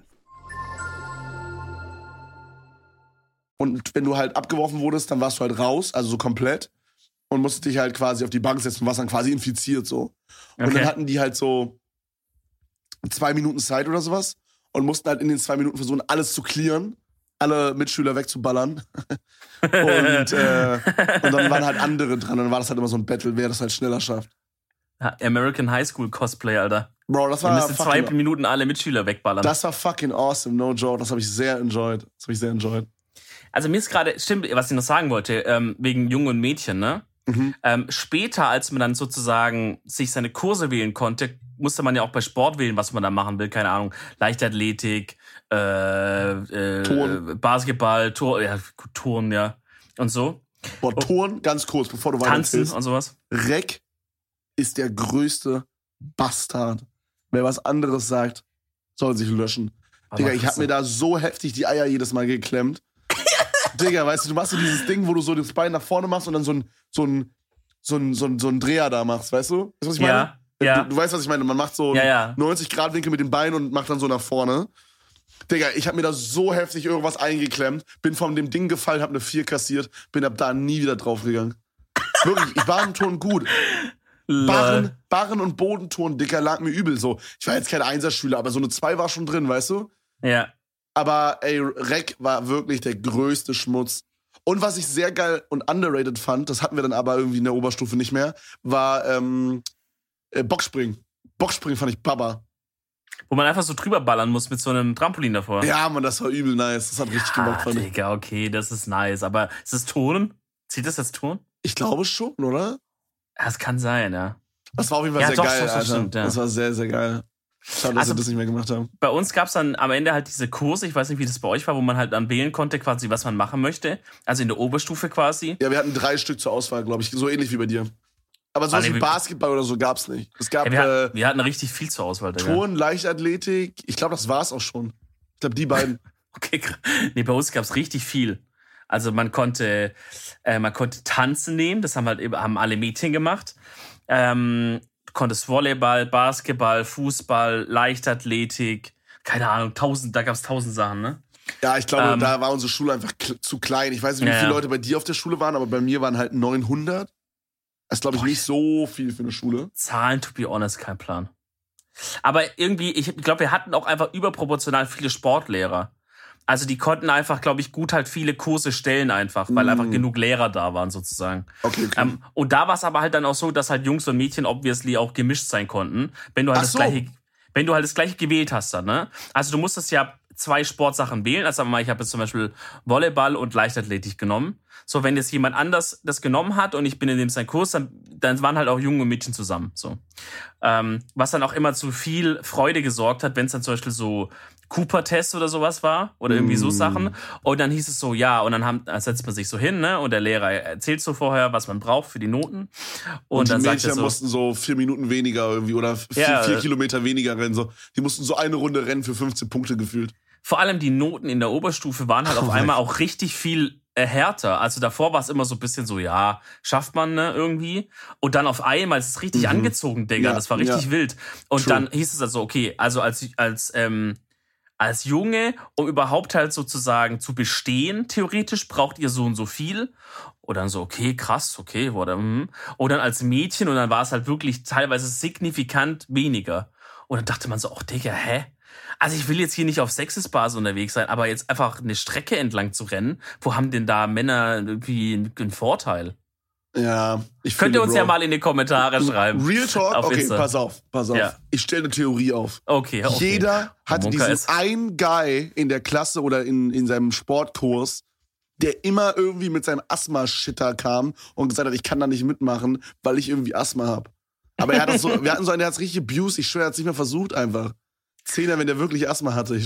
Und wenn du halt abgeworfen wurdest, dann warst du halt raus, also so komplett. Und musstest dich halt quasi auf die Bank setzen und warst dann quasi infiziert so. Und dann hatten die halt so 2 Minuten Zeit oder sowas und mussten halt in den 2 Minuten versuchen, alles zu clearen, alle Mitschüler wegzuballern. und dann waren halt andere dran. Und dann war das halt immer so ein Battle, wer das halt schneller schafft. American High School Cosplay, Alter. Bro, das war wir müssen 2 Minuten alle Mitschüler wegballern. Das war fucking awesome, no joke. Das habe ich sehr enjoyed. Also mir ist gerade, stimmt, was ich noch sagen wollte, wegen Jungen und Mädchen, ne? Mhm. Später, als man dann sozusagen sich seine Kurse wählen konnte, musste man ja auch bei Sport wählen, was man da machen will. Keine Ahnung, Leichtathletik, Turnen. Basketball, Turnen, ja. Und so. Boah, Turnen, ganz kurz, bevor du weiter Tanzen erzählst. und sowas. Rek ist der größte Bastard. Wer was anderes sagt, soll sich löschen. Aber Digga, ich hab mir da so heftig die Eier jedes Mal geklemmt. Digga, weißt du machst so dieses Ding, wo du so das Bein nach vorne machst und dann so einen Dreher da machst, weißt du? Weißt du, was ich meine? Ja. Du weißt, was ich meine. Man macht so 90-Grad-Winkel mit den Beinen und macht dann so nach vorne. Digga, ich hab mir da so heftig irgendwas eingeklemmt, bin von dem Ding gefallen, hab eine 4 kassiert, bin ab da nie wieder draufgegangen. Wirklich, ich war im Turnen gut. Barren und Bodenturnen, Dicker, lag mir übel so. Ich war jetzt kein Einserschüler, aber so eine 2 war schon drin, weißt du? Ja. Aber ey, Rek war wirklich der größte Schmutz. Und was ich sehr geil und underrated fand, das hatten wir dann aber irgendwie in der Oberstufe nicht mehr, war Boxspringen. Boxspringen fand ich Baba. Wo man einfach so drüber ballern muss mit so einem Trampolin davor. Ja, Mann, das war übel nice. Das hat richtig gemacht, fand ich. Digga, okay, das ist nice. Aber ist das Turnen? Zählt das als Turnen? Ich glaube schon, oder? Ja, es kann sein, ja. Das war auf jeden Fall sehr geil, Alter. Stimmt, ja. Das war sehr, sehr geil. Schade, dass wir das nicht mehr gemacht haben. Bei uns gab es dann am Ende halt diese Kurse, ich weiß nicht, wie das bei euch war, wo man halt dann wählen konnte, quasi, was man machen möchte. Also in der Oberstufe quasi. Ja, wir hatten 3 Stück zur Auswahl, glaube ich. So ähnlich wie bei dir. Aber sowas wie Basketball oder so gab's nicht. Es gab, wir hatten richtig viel zur Auswahl. Turnen, Leichtathletik. Ich glaube, das war's auch schon. Ich glaube, die beiden. Okay, nee, bei uns gab's richtig viel. Also man konnte tanzen nehmen, das haben alle Mädchen gemacht. Du konntest Volleyball, Basketball, Fußball, Leichtathletik, keine Ahnung, da gab's 1000 Sachen, ne? Ja, ich glaube, da war unsere Schule einfach zu klein. Ich weiß nicht, wie viele Leute bei dir auf der Schule waren, aber bei mir waren halt 900. Das ist, glaube ich, nicht so viel für eine Schule. Zahlen, to be honest, kein Plan. Aber irgendwie, ich glaube, wir hatten auch einfach überproportional viele Sportlehrer. Also die konnten einfach, glaube ich, gut halt viele Kurse stellen einfach, weil einfach genug Lehrer da waren sozusagen. Okay. Und da war es aber halt dann auch so, dass halt Jungs und Mädchen obviously auch gemischt sein konnten, wenn du halt das gleiche gewählt hast dann, ne? Also du musstest ja 2 Sportsachen wählen. Also ich habe jetzt zum Beispiel Volleyball und Leichtathletik genommen. So, wenn jetzt jemand anders das genommen hat und ich bin in dem sein Kurs, dann waren halt auch Junge und Mädchen zusammen. So, was dann auch immer zu viel Freude gesorgt hat, wenn es dann zum Beispiel so Cooper-Test oder sowas war oder irgendwie so Sachen. Und dann hieß es so, ja, und dann setzt man sich so hin, ne? Und der Lehrer erzählt so vorher, was man braucht für die Noten. Und dann die sagt er Mädchen mussten so 4 Minuten weniger irgendwie oder 4 Kilometer weniger rennen. So. Die mussten so eine Runde rennen für 15 Punkte gefühlt. Vor allem die Noten in der Oberstufe waren halt auf einmal auch richtig viel härter. Also davor war es immer so ein bisschen so, ja, schafft man, ne, irgendwie. Und dann auf einmal ist es richtig angezogen, Digga. Das war richtig wild. Und dann hieß es also, okay, also als Junge, um überhaupt halt sozusagen zu bestehen, theoretisch, braucht ihr so und so viel. Und dann so, okay, krass, okay, wurde. Und dann als Mädchen, und dann war es halt wirklich teilweise signifikant weniger. Und dann dachte man so, ach, Digga, hä? Also ich will jetzt hier nicht auf Sexisbasis unterwegs sein, aber jetzt einfach eine Strecke entlang zu rennen, wo haben denn da Männer irgendwie einen Vorteil? Ja, könnt ihr uns ja mal in die Kommentare schreiben. Real Talk? Okay, pass auf. Ja. Ich stelle eine Theorie auf. Okay. Jeder hatte diesen einen Guy in der Klasse oder in seinem Sportkurs, der immer irgendwie mit seinem Asthma-Shitter kam und gesagt hat, ich kann da nicht mitmachen, weil ich irgendwie Asthma habe. Aber er hat das so, wir hatten so einen, der hat's richtig abused. Ich schwöre, er hat's nicht mehr versucht einfach. 10er, wenn der wirklich Asthma hatte.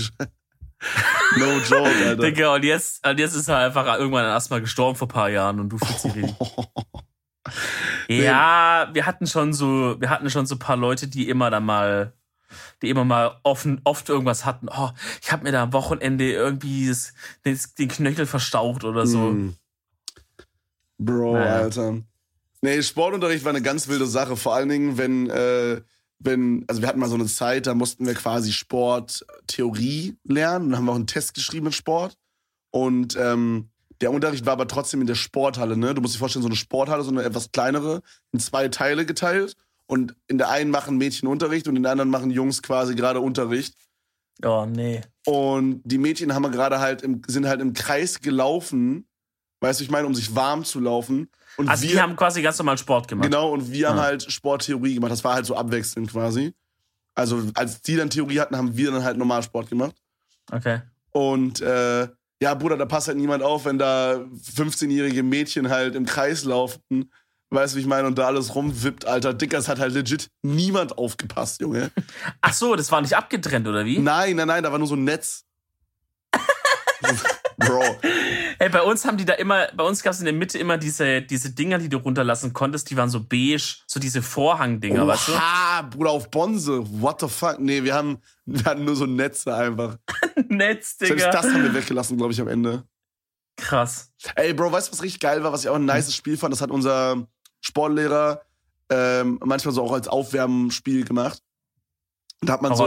No joke, Alter. Digga, und jetzt ist er einfach irgendwann an Asthma gestorben vor ein paar Jahren und du fühlst dich richtig. Ja, wir hatten schon so ein paar Leute, die immer mal oft irgendwas hatten. Oh, ich habe mir da am Wochenende irgendwie den Knöchel verstaucht oder so. Bro, naja. Alter. Nee, Sportunterricht war eine ganz wilde Sache. Vor allen Dingen, also wir hatten mal so eine Zeit, da mussten wir quasi Sporttheorie lernen. Dann haben wir auch einen Test geschrieben in Sport. Und der Unterricht war aber trotzdem in der Sporthalle, ne? Du musst dir vorstellen, so eine Sporthalle, so eine etwas kleinere, in 2 Teile geteilt. Und in der einen machen Mädchen Unterricht und in der anderen machen Jungs quasi gerade Unterricht. Oh, nee. Und die Mädchen sind halt im Kreis gelaufen, weißt du, ich meine, um sich warm zu laufen. Und also die haben quasi ganz normal Sport gemacht. Genau, und wir haben halt Sporttheorie gemacht. Das war halt so abwechselnd quasi. Also als die dann Theorie hatten, haben wir dann halt normal Sport gemacht. Okay. Und ja, Bruder, da passt halt niemand auf, wenn da 15-jährige Mädchen halt im Kreis laufen. Weißt du, wie ich meine? Und da alles rumwippt, Alter. Dickers hat halt legit niemand aufgepasst, Junge. Ach so, das war nicht abgetrennt, oder wie? Nein, da war nur so ein Netz. Bro. Ey, bei uns gab es in der Mitte immer diese Dinger, die du runterlassen konntest, die waren so beige, so diese Vorhangdinger, weißt du? Bruder, auf Bonze. What the fuck? Nee, wir hatten nur so Netze einfach. Netz, Digga. Selbst das haben wir weggelassen, glaube ich, am Ende. Krass. Ey, Bro, weißt du, was richtig geil war, was ich auch ein nices Spiel fand? Das hat unser Sportlehrer manchmal so auch als Aufwärmspiel gemacht. Und da hat man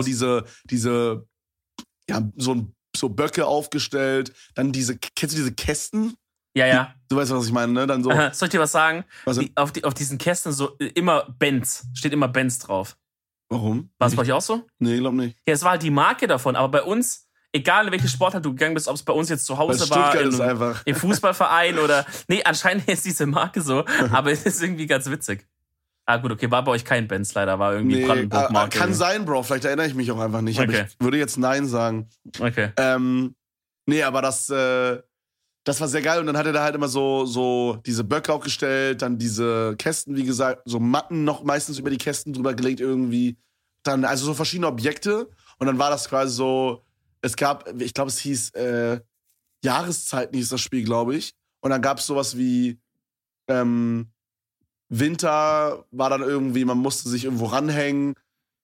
so Böcke aufgestellt, dann kennst du diese Kästen? Ja. Du weißt, was ich meine, ne? Dann so. Soll ich dir was sagen? Auf diesen Kästen so immer Benz, steht immer Benz drauf. Warum? War es bei euch auch so? Nee, glaub nicht. Ja, es war halt die Marke davon, aber bei uns, egal in welche Sportart du gegangen bist, ob es bei uns jetzt zu Hause war, im Fußballverein oder, nee, anscheinend ist diese Marke so, aber es ist irgendwie ganz witzig. Gut, okay, war bei euch kein Benz leider, war irgendwie Brandenburg-Marke. Kann sein, Bro, vielleicht erinnere ich mich auch einfach nicht, okay. Aber ich würde jetzt Nein sagen. Okay. Nee, aber das war sehr geil und dann hat er da halt immer so diese Böcke aufgestellt, dann diese Kästen, wie gesagt, so Matten noch meistens über die Kästen drüber gelegt irgendwie, dann also so verschiedene Objekte und dann war das quasi so, es gab, ich glaube es hieß Jahreszeiten hieß das Spiel, glaube ich, und dann gab es sowas wie Winter war dann irgendwie, man musste sich irgendwo ranhängen,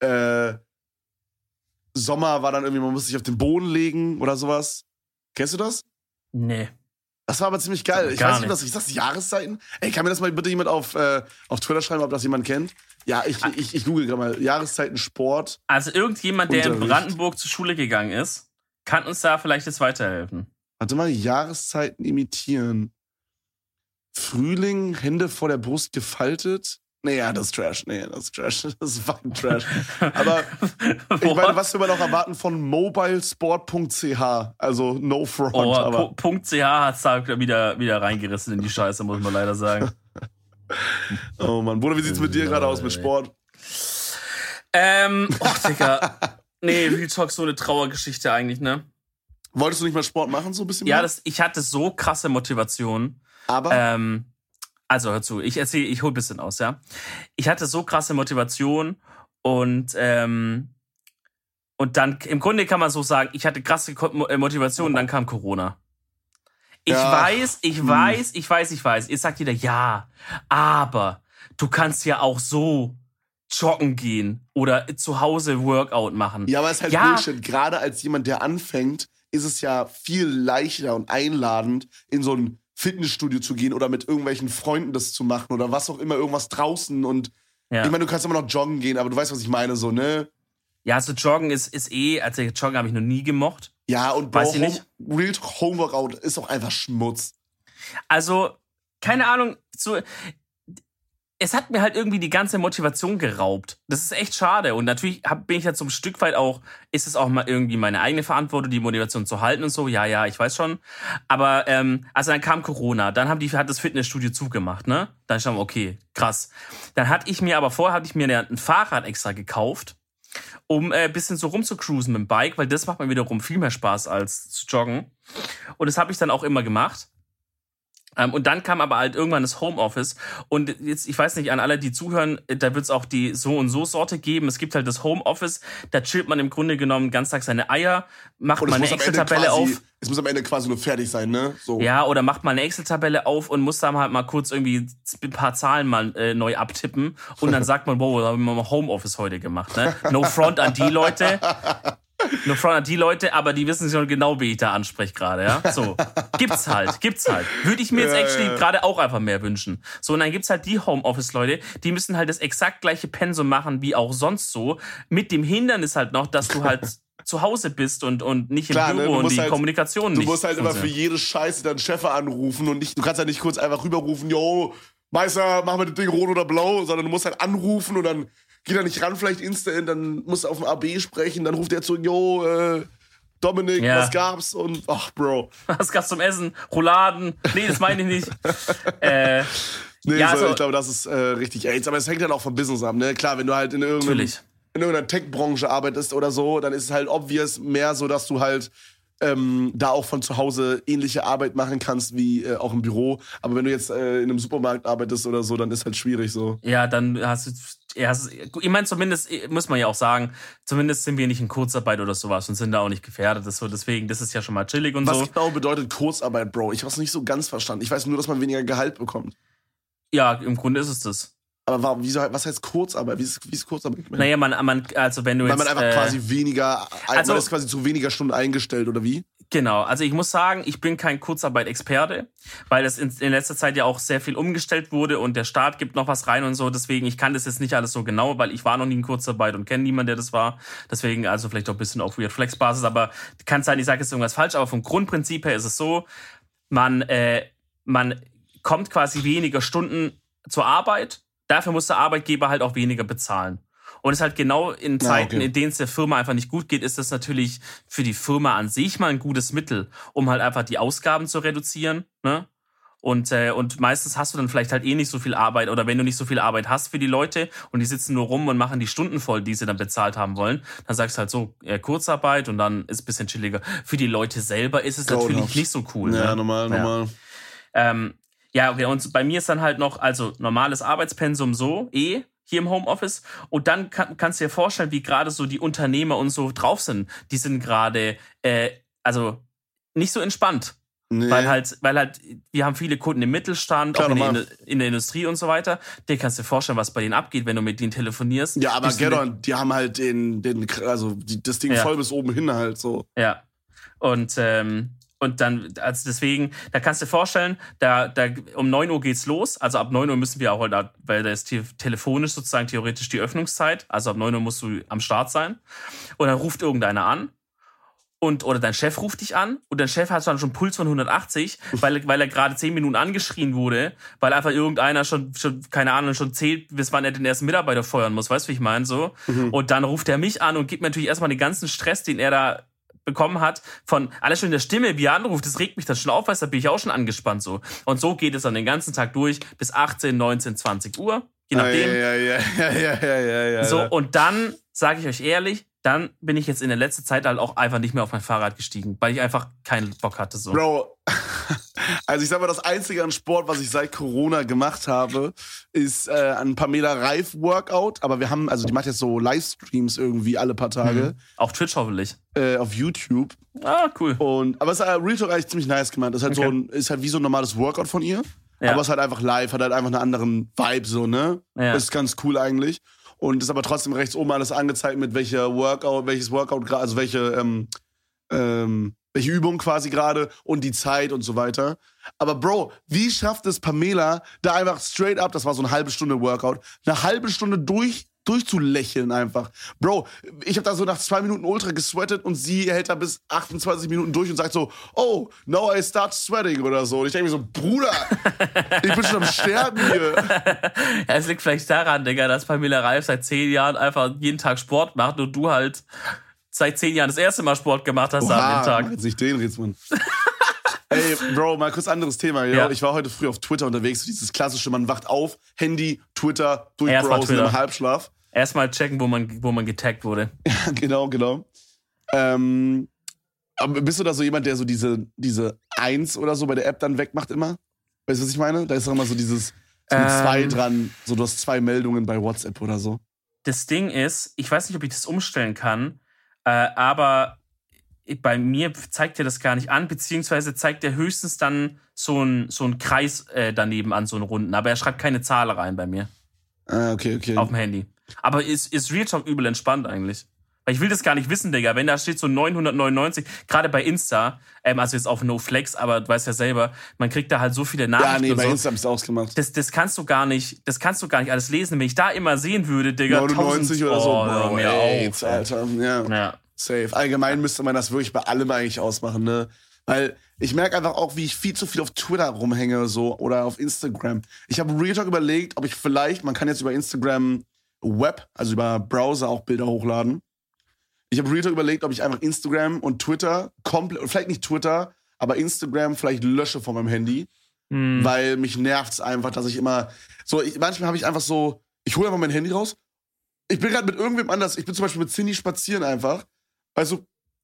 Sommer war dann irgendwie, man musste sich auf den Boden legen oder sowas. Kennst du das? Nee. Das war aber ziemlich geil. Ich weiß nicht, was ich sag, Jahreszeiten? Ey, kann mir das mal bitte jemand auf Twitter schreiben, ob das jemand kennt? Ja, ich google gerade mal. Jahreszeiten Sport. Also irgendjemand, der in Brandenburg zur Schule gegangen ist, kann uns da vielleicht jetzt weiterhelfen. Warte mal, Jahreszeiten imitieren. Frühling, Hände vor der Brust gefaltet. Nee, ja, das ist Trash. Das ist fucking Trash. Aber ich meine, was wir noch erwarten von mobilesport.ch. Also no front. Aber .ch hat es da wieder reingerissen in die Scheiße, muss man leider sagen. Oh Mann, Bruder, wie sieht's mit dir gerade aus mit Sport? Digga. Nee, Real Talk, so eine Trauergeschichte eigentlich, ne? Wolltest du nicht mal Sport machen, so ein bisschen? Ja, ich hatte so krasse Motivation. Aber? Also hör zu, ich hol ein bisschen aus, ja. Ich hatte so krasse Motivation und dann, im Grunde kann man so sagen, ich hatte krasse Motivation und dann kam Corona. Ich weiß. Ihr sagt jeder, ja, aber du kannst ja auch so joggen gehen oder zu Hause Workout machen. Ja, aber es ist halt Bullshit. Gerade als jemand, der anfängt, ist es ja viel leichter und einladend, in so ein Fitnessstudio zu gehen oder mit irgendwelchen Freunden das zu machen oder was auch immer, irgendwas draußen und ich meine, du kannst immer noch joggen gehen, aber du weißt, was ich meine, so, ne? Ja, so Joggen ist also Joggen habe ich noch nie gemocht. Ja, und Real Homeworkout ist auch einfach Schmutz. Also, keine Ahnung, es hat mir halt irgendwie die ganze Motivation geraubt. Das ist echt schade. Und natürlich bin ich jetzt so ein Stück weit auch, ist es auch mal irgendwie meine eigene Verantwortung, die Motivation zu halten und so. Ja, ich weiß schon. Aber, also dann kam Corona. Dann hat das Fitnessstudio zugemacht, ne? Dann stand okay, krass. Dann hatte ich mir ein Fahrrad extra gekauft, um ein bisschen so rumzucruisen mit dem Bike, weil das macht mir wiederum viel mehr Spaß als zu joggen. Und das habe ich dann auch immer gemacht. Und dann kam aber halt irgendwann das Homeoffice. Und jetzt, ich weiß nicht, an alle, die zuhören, da wird es auch die so und so Sorte geben. Es gibt halt das Homeoffice, da chillt man im Grunde genommen den ganzen Tag seine Eier, macht mal eine Excel-Tabelle auf. Es muss am Ende quasi nur fertig sein, ne? So. Ja, oder macht mal eine Excel-Tabelle auf und muss dann halt mal kurz irgendwie ein paar Zahlen mal neu abtippen. Und dann sagt man, wow, da haben wir mal Homeoffice heute gemacht, ne? No front an die Leute. Nur Front an die Leute, aber die wissen schon genau, wie ich da anspreche gerade, ja? So, gibt's halt. Würde ich mir jetzt actually gerade auch einfach mehr wünschen. So, und dann gibt's halt die Homeoffice-Leute, die müssen halt das exakt gleiche Pensum machen wie auch sonst so. Mit dem Hindernis halt noch, dass du halt zu Hause bist und nicht im Büro und die Kommunikation nicht. Du musst halt immer für jede Scheiße deinen Chef anrufen und du kannst ja nicht kurz einfach rüberrufen, yo, Meister, machen wir das Ding rot oder blau, sondern du musst halt anrufen und dann geht er nicht ran, vielleicht instant, dann musst du auf dem AB sprechen, dann ruft er zurück, yo, Dominik, was gab's? Und, ach, Bro. Was gab's zum Essen? Rouladen? Nee, das meine ich nicht. Ich glaube, das ist richtig AIDS. Aber es hängt halt auch vom Business ab, ne? Klar, wenn du halt in irgendeiner Tech-Branche arbeitest oder so, dann ist es halt obvious mehr so, dass du halt da auch von zu Hause ähnliche Arbeit machen kannst wie auch im Büro. Aber wenn du jetzt in einem Supermarkt arbeitest oder so, dann ist halt schwierig so. Ja, dann hast du... ich meine, zumindest muss man ja auch sagen, zumindest sind wir nicht in Kurzarbeit oder sowas und sind da auch nicht gefährdet. Deswegen, das ist ja schon mal chillig und so. Was genau bedeutet Kurzarbeit, Bro? Ich habe es nicht so ganz verstanden. Ich weiß nur, dass man weniger Gehalt bekommt. Ja, im Grunde ist es das. Aber was heißt Kurzarbeit? Wie ist Kurzarbeit? Naja, also wenn du jetzt... Weil man einfach quasi weniger, also, man ist quasi zu weniger Stunden eingestellt, oder wie? Genau, also ich muss sagen, ich bin kein Kurzarbeit-Experte, weil es in letzter Zeit ja auch sehr viel umgestellt wurde und der Staat gibt noch was rein und so, deswegen, ich kann das jetzt nicht alles so genau, weil ich war noch nie in Kurzarbeit und kenne niemanden, der das war, deswegen also vielleicht auch ein bisschen auf Weird Flex-Basis, aber kann sein, ich sage jetzt irgendwas falsch, aber vom Grundprinzip her ist es so, man kommt quasi weniger Stunden zur Arbeit, dafür muss der Arbeitgeber halt auch weniger bezahlen. Und es ist halt genau in Zeiten, in denen es der Firma einfach nicht gut geht, ist das natürlich für die Firma an sich mal ein gutes Mittel, um halt einfach die Ausgaben zu reduzieren, ne? Und meistens hast du dann vielleicht halt nicht so viel Arbeit oder wenn du nicht so viel Arbeit hast für die Leute und die sitzen nur rum und machen die Stunden voll, die sie dann bezahlt haben wollen, dann sagst du halt so, Kurzarbeit und dann ist es ein bisschen chilliger. Für die Leute selber ist es natürlich nicht so cool. Ja, ne? normal. Ja, okay, und bei mir ist dann halt noch, also normales Arbeitspensum so, hier im Homeoffice. Und dann kannst du dir vorstellen, wie gerade so die Unternehmer und so drauf sind. Die sind gerade, also nicht so entspannt. Nee. Weil halt, wir haben viele Kunden im Mittelstand, klar, auch in der Industrie und so weiter. Dir kannst du dir vorstellen, was bei denen abgeht, wenn du mit denen telefonierst. Ja, aber Geddon, die haben halt das Ding voll bis oben hin halt so. Ja. Und dann, also deswegen, da kannst du dir vorstellen, da um 9 Uhr geht's los. Also ab 9 Uhr müssen wir auch, weil da ist telefonisch sozusagen theoretisch die Öffnungszeit. Also ab 9 Uhr musst du am Start sein. Und dann ruft irgendeiner an. Oder dein Chef ruft dich an. Und dein Chef hat dann schon einen Puls von 180, weil er gerade 10 Minuten angeschrien wurde, weil einfach irgendeiner schon keine Ahnung, schon zählt, bis wann er den ersten Mitarbeiter feuern muss. Weißt du, wie ich meine? So. Und dann ruft er mich an und gibt mir natürlich erstmal den ganzen Stress, den er da bekommen hat, von alles schon in der Stimme, wie er anruft, das regt mich dann schon auf, weil da bin ich auch schon angespannt so. Und so geht es dann den ganzen Tag durch bis 18, 19, 20 Uhr, je nachdem. Ja. So, und dann, sage ich euch ehrlich, dann bin ich jetzt in der letzten Zeit halt auch einfach nicht mehr auf mein Fahrrad gestiegen, weil ich einfach keinen Bock hatte. So. Bro, also ich sag mal, das Einzige an Sport, was ich seit Corona gemacht habe, ist ein Pamela Reif Workout. Aber wir haben, also die macht jetzt so Livestreams irgendwie alle paar Tage. Auf Twitch hoffentlich. Auf YouTube. Ah, cool. Aber es ist Real Talk eigentlich ziemlich nice gemacht. Das ist halt ist halt wie so ein normales Workout von ihr. Ja. Aber es ist halt einfach live, hat halt einfach einen anderen Vibe so, ne? Ja. Das ist ganz cool eigentlich. Und ist aber trotzdem rechts oben alles angezeigt mit welches Workout, also welche Übung quasi gerade und die Zeit und so weiter. Aber Bro, wie schafft es Pamela, da einfach straight up, das war so eine halbe Stunde Workout, eine halbe Stunde durchzulächeln einfach. Bro, ich habe da so nach 2 Minuten ultra gesweatet und sie hält da bis 28 Minuten durch und sagt so, oh, now I start sweating oder so. Und ich denke mir so, Bruder, ich bin schon am Sterben hier. Ja, es liegt vielleicht daran, Digga, dass Pamela Reif seit 10 Jahren einfach jeden Tag Sport macht und du halt seit 10 Jahren das erste Mal Sport gemacht hast an dem Tag. Jetzt nicht den Ritzmann. Ey, Bro, mal kurz anderes Thema. Ja. Ich war heute früh auf Twitter unterwegs. Dieses klassische, man wacht auf, Handy, Twitter, durchbrowsen im Halbschlaf. Erstmal checken, wo man getaggt wurde. Ja, genau. Aber bist du da so jemand, der so diese 1 oder so bei der App dann wegmacht immer? Weißt du, was ich meine? Da ist doch immer so dieses mit 2 dran. So, du hast 2 Meldungen bei WhatsApp oder so. Das Ding ist, ich weiß nicht, ob ich das umstellen kann, aber bei mir zeigt er das gar nicht an, beziehungsweise zeigt er höchstens dann so ein Kreis daneben an, so einen runden. Aber er schreibt keine Zahl rein bei mir. Ah, okay. Auf dem Handy. Aber ist Real Talk übel entspannt eigentlich. Weil ich will das gar nicht wissen, Digga. Wenn da steht so 999, gerade bei Insta, also jetzt auf No Flex, aber du weißt ja selber, man kriegt da halt so viele Nachrichten. Ja, nee, bei Insta hab ich's ausgemacht. Das kannst du gar nicht alles lesen. Wenn ich da immer sehen würde, Digga, 99 oder so, Bro, ey, Alter. Ja. Safe. Allgemein müsste man das wirklich bei allem eigentlich ausmachen, ne? Weil ich merke einfach auch, wie ich viel zu viel auf Twitter rumhänge so oder auf Instagram. Ich habe Real Talk überlegt, ob ich vielleicht, man kann jetzt über Instagram Web, also über Browser auch Bilder hochladen. Ich habe Real Talk überlegt, ob ich einfach Instagram und Twitter komplett, vielleicht nicht Twitter, aber Instagram vielleicht lösche von meinem Handy. Weil mich nervt's einfach, dass ich immer so, manchmal habe ich einfach so, ich hole einfach mein Handy raus. Ich bin gerade mit irgendwem anders, ich bin zum Beispiel mit Cindy spazieren einfach. Also,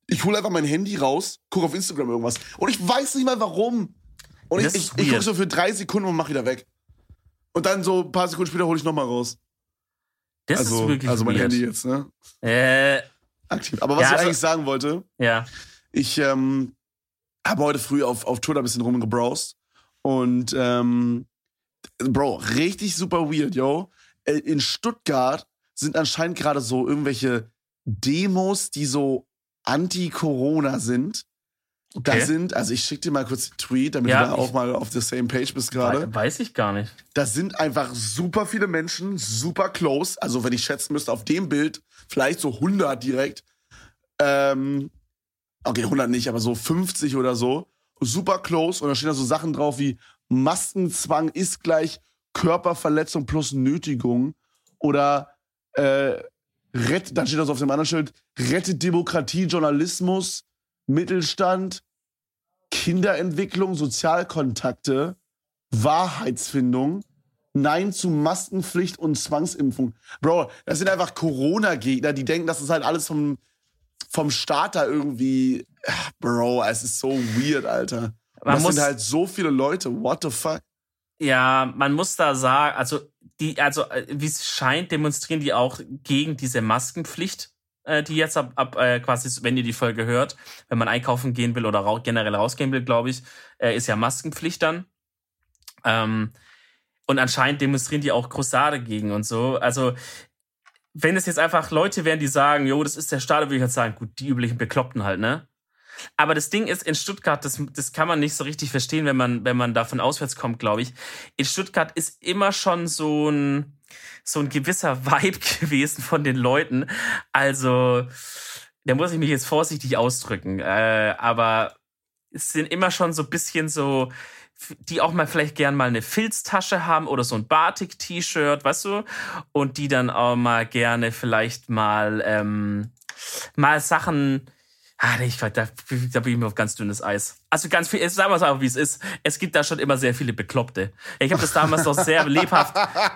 Ich hole einfach mein Handy raus, gucke auf Instagram irgendwas. Und ich weiß nicht mal warum. Und ich gucke so für 3 Sekunden und mach wieder weg. Und dann so ein paar Sekunden später hole ich nochmal raus. Das ist wirklich Also mein weird. Handy jetzt, ne? Aktiv. Aber was Ja, ich also, eigentlich sagen wollte, ja. ich habe heute früh auf Twitter ein bisschen rumgebrowst. Und, Bro, richtig super weird, yo. In Stuttgart sind anscheinend gerade so irgendwelche Demos, die so anti-Corona sind. Okay. Da sind, also ich schicke dir mal kurz den Tweet, damit du da auch mal auf der same page bist gerade. Weiß ich gar nicht. Da sind einfach super viele Menschen, super close. Also wenn ich schätzen müsste, auf dem Bild vielleicht so 100 direkt. Okay, 100 nicht, aber so 50 oder so. Super close. Und da stehen da so Sachen drauf wie Maskenzwang ist gleich Körperverletzung plus Nötigung. Oder dann steht da so auf dem anderen Schild, rettet Demokratie, Journalismus, Mittelstand, Kinderentwicklung, Sozialkontakte, Wahrheitsfindung, Nein zu Maskenpflicht und Zwangsimpfung. Bro, das sind einfach Corona-Gegner, die denken, das ist halt alles vom Staat da irgendwie. Bro, es ist so weird, Alter. Das sind halt so viele Leute, what the fuck? Ja, man muss da sagen, also wie es scheint, demonstrieren die auch gegen diese Maskenpflicht, die jetzt quasi, wenn ihr die Folge hört, wenn man einkaufen gehen will oder generell rausgehen will, glaube ich, ist ja Maskenpflicht dann. Und anscheinend demonstrieren die auch groß dagegen und so. Also, wenn es jetzt einfach Leute wären, die sagen, jo, das ist der Staat, würde ich halt sagen, gut, die üblichen Bekloppten halt, ne? Aber das Ding ist, in Stuttgart, das kann man nicht so richtig verstehen, wenn man da von auswärts kommt, glaube ich. In Stuttgart ist immer schon so ein gewisser Vibe gewesen von den Leuten. Also, da muss ich mich jetzt vorsichtig ausdrücken. Aber es sind immer schon so ein bisschen so, die auch mal vielleicht gern mal eine Filztasche haben oder so ein Batik-T-Shirt, weißt du? Und die dann auch mal gerne vielleicht mal Sachen... da bin ich mir auf ganz dünnes Eis. Also ganz viel, sagen wir es aber, wie es ist. Es gibt da schon immer sehr viele Bekloppte. Ich habe das damals noch sehr lebhaft...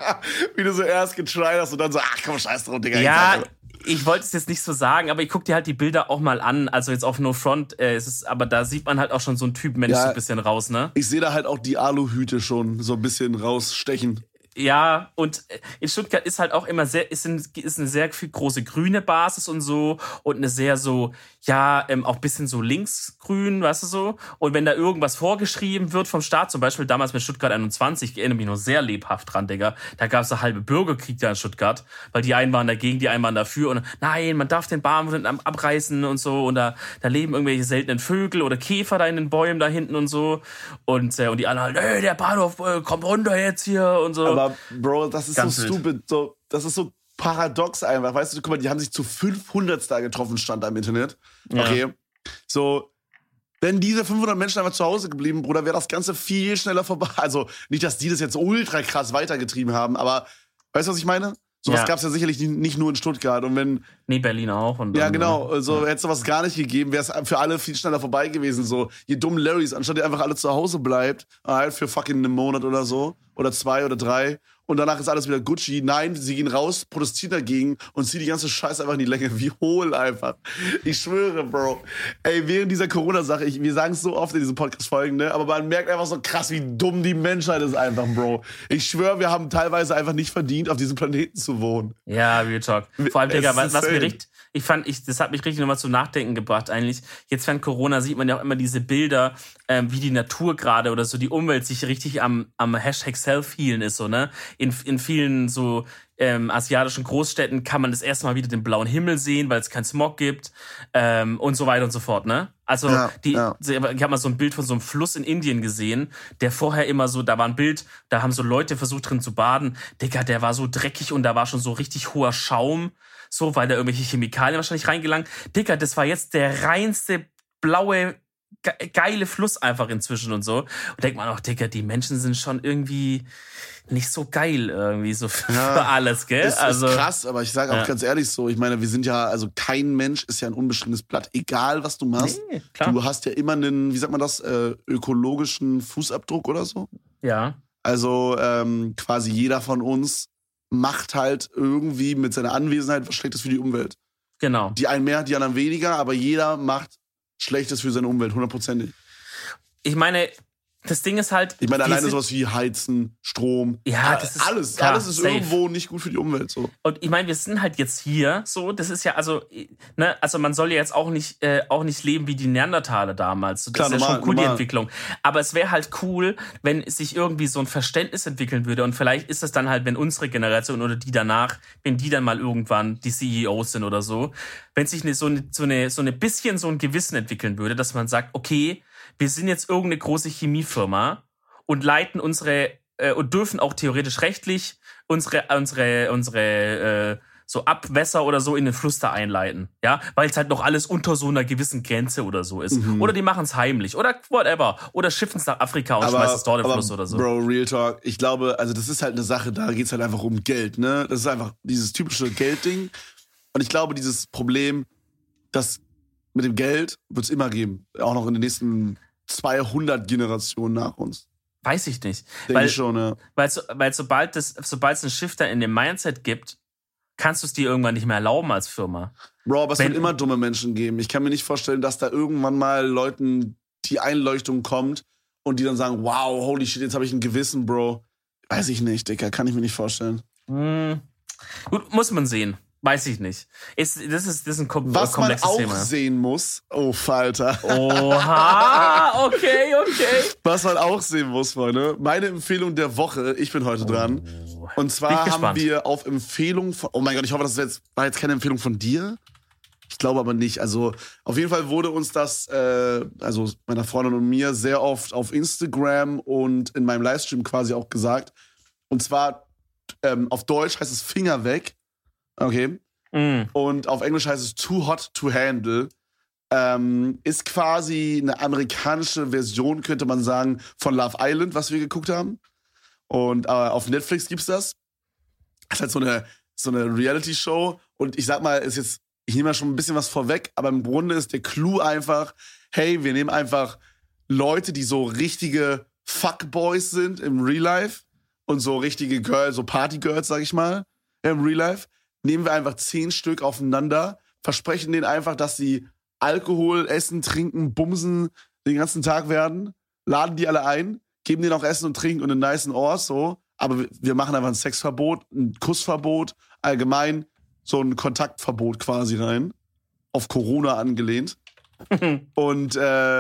Wie du so erst getried hast und dann so, ach komm, scheiß drauf, Digga. Ja, ich wollte es jetzt nicht so sagen, aber ich guck dir halt die Bilder auch mal an. Also jetzt auf No Front, aber da sieht man halt auch schon so einen Typ Mensch so ein bisschen raus, ne? Ich sehe da halt auch die Aluhüte schon so ein bisschen rausstechen. Ja, und in Stuttgart ist halt auch immer ist eine sehr viel große grüne Basis und so und eine sehr so, ja, auch ein bisschen so linksgrün, weißt du so. Und wenn da irgendwas vorgeschrieben wird vom Staat, zum Beispiel damals mit Stuttgart 21, ich erinnere mich noch sehr lebhaft dran, Digga, da gab es einen halben Bürgerkrieg da in Stuttgart, weil die einen waren dagegen, die einen waren dafür und nein, man darf den Baum abreißen und so und da leben irgendwelche seltenen Vögel oder Käfer da in den Bäumen da hinten und so und die anderen halt, der Bahnhof, kommt runter jetzt hier und so. Aber Bro, das ist Ganz so stupid, so, das ist so paradox einfach, weißt du, guck mal, die haben sich zu 500 da getroffen, stand da im Internet. Ja. Okay, so, wenn diese 500 Menschen einfach zu Hause geblieben, Bruder, wäre das Ganze viel schneller vorbei. Also, nicht, dass die das jetzt ultra krass weitergetrieben haben, aber, weißt du, was ich meine? Sowas gab's ja sicherlich nicht nur in Stuttgart. Und wenn. Nee, Berlin auch. Und ja, genau. So hätte es sowas gar nicht gegeben, wäre es für alle viel schneller vorbei gewesen. So, ihr dummen Larrys, anstatt ihr einfach alle zu Hause bleibt, halt für fucking einen Monat oder so. Oder 2 oder 3. Und danach ist alles wieder Gucci. Nein, sie gehen raus, protestieren dagegen und ziehen die ganze Scheiße einfach in die Länge. Wie hohl einfach. Ich schwöre, Bro. Ey, während dieser Corona-Sache, wir sagen es so oft in diesen Podcast-Folgen, ne? Aber man merkt einfach so krass, wie dumm die Menschheit ist einfach, Bro. Ich schwöre, wir haben teilweise einfach nicht verdient, auf diesem Planeten zu wohnen. Ja, Real Talk. Vor allem, Digga, was mir richtig... das hat mich richtig nochmal zum Nachdenken gebracht eigentlich. Jetzt während Corona sieht man ja auch immer diese Bilder, wie die Natur gerade oder so die Umwelt sich richtig am Hashtag Self-Healen ist, so, ne? In vielen so asiatischen Großstädten kann man das erste Mal wieder den blauen Himmel sehen, weil es keinen Smog gibt und so weiter und so fort, ne? Also ich habe mal so ein Bild von so einem Fluss in Indien gesehen, der vorher immer so, da war ein Bild, da haben so Leute versucht drin zu baden. Digga, der war so dreckig und da war schon so richtig hoher Schaum, so, weil da irgendwelche Chemikalien wahrscheinlich reingelangt. Digga, das war jetzt der reinste blaue geile Fluss einfach inzwischen und so. Und denkt man auch, Digga, die Menschen sind schon irgendwie nicht so geil irgendwie so für alles, gell? Ist krass, aber ich sage auch ganz ehrlich so, ich meine, wir sind ja, also kein Mensch ist ja ein unbeschriebenes Blatt, egal was du machst. Nee, klar. Du hast ja immer einen, wie sagt man das, ökologischen Fußabdruck oder so. Ja. Also quasi jeder von uns macht halt irgendwie mit seiner Anwesenheit was Schlechtes für die Umwelt. Genau. Die einen mehr, die anderen weniger, aber jeder macht Schlechtes für seine Umwelt, 100%. Ich meine, das Ding ist halt... Ich meine, alleine sowas wie Heizen, Strom, ja, das ist alles ist safe. irgendwo nicht gut für die Umwelt. So. Und ich meine, wir sind halt jetzt hier so, das ist ja, also man soll ja jetzt auch nicht leben wie die Neandertaler damals. Das Klar, ist ja normal, schon cool, die normal. Entwicklung. Aber es wäre halt cool, wenn sich irgendwie so ein Verständnis entwickeln würde. Und vielleicht ist es dann halt, wenn unsere Generation oder die danach, wenn die dann mal irgendwann die CEOs sind oder so, wenn sich so eine bisschen so ein Gewissen entwickeln würde, dass man sagt, okay, wir sind jetzt irgendeine große Chemiefirma und leiten unsere und dürfen auch theoretisch rechtlich unsere so Abwässer oder so in den Fluss da einleiten, ja, weil es halt noch alles unter so einer gewissen Grenze oder so ist. Oder die machen es heimlich oder whatever. Oder schiffen es nach Afrika und schmeißen es dort in den Fluss oder so. Bro, Real Talk, ich glaube, also das ist halt eine Sache, da geht's halt einfach um Geld, ne? Das ist einfach dieses typische Geldding. Und ich glaube, dieses Problem, das mit dem Geld wird's immer geben. Auch noch in den nächsten 200 Generationen nach uns. Weiß ich nicht. Denke ich schon, ja. Weil sobald es einen Shifter in dem Mindset gibt, kannst du es dir irgendwann nicht mehr erlauben als Firma. Bro, aber es wird immer dumme Menschen geben. Ich kann mir nicht vorstellen, dass da irgendwann mal Leuten die Einleuchtung kommt und die dann sagen, wow, holy shit, jetzt habe ich ein Gewissen, Bro. Weiß ich nicht, Digga, kann ich mir nicht vorstellen. Gut, muss man sehen. Weiß ich nicht. Das ist ein Was man komplexes auch Thema. sehen muss, oh Falter. Oha, okay. Was man auch sehen muss, Freunde, meine Empfehlung der Woche, ich bin heute dran. Und zwar Bin haben gespannt. wir auf Empfehlung von, oh mein Gott, ich hoffe, das war jetzt keine Empfehlung von dir. Ich glaube aber nicht. Also auf jeden Fall wurde uns das, also meiner Freundin und mir, sehr oft auf Instagram und in meinem Livestream quasi auch gesagt. Und zwar auf Deutsch heißt es Finger weg. Okay. Und auf Englisch heißt es Too Hot to Handle. Ist quasi eine amerikanische Version, könnte man sagen, von Love Island, was wir geguckt haben. Und auf Netflix gibt's das. Das ist halt so eine Reality-Show. Und ich sag mal, ich nehme ja schon ein bisschen was vorweg, aber im Grunde ist der Clou einfach, hey, wir nehmen einfach Leute, die so richtige Fuckboys sind im Real Life und so richtige Girls, so Partygirls, sag ich mal, im Real Life. Nehmen wir einfach 10 Stück aufeinander, versprechen denen einfach, dass sie Alkohol, Essen, Trinken, Bumsen den ganzen Tag werden, laden die alle ein, geben denen auch Essen und Trinken und einen nicen Ort, so. Aber wir machen einfach ein Sexverbot, ein Kussverbot, allgemein so ein Kontaktverbot quasi rein. Auf Corona angelehnt. Und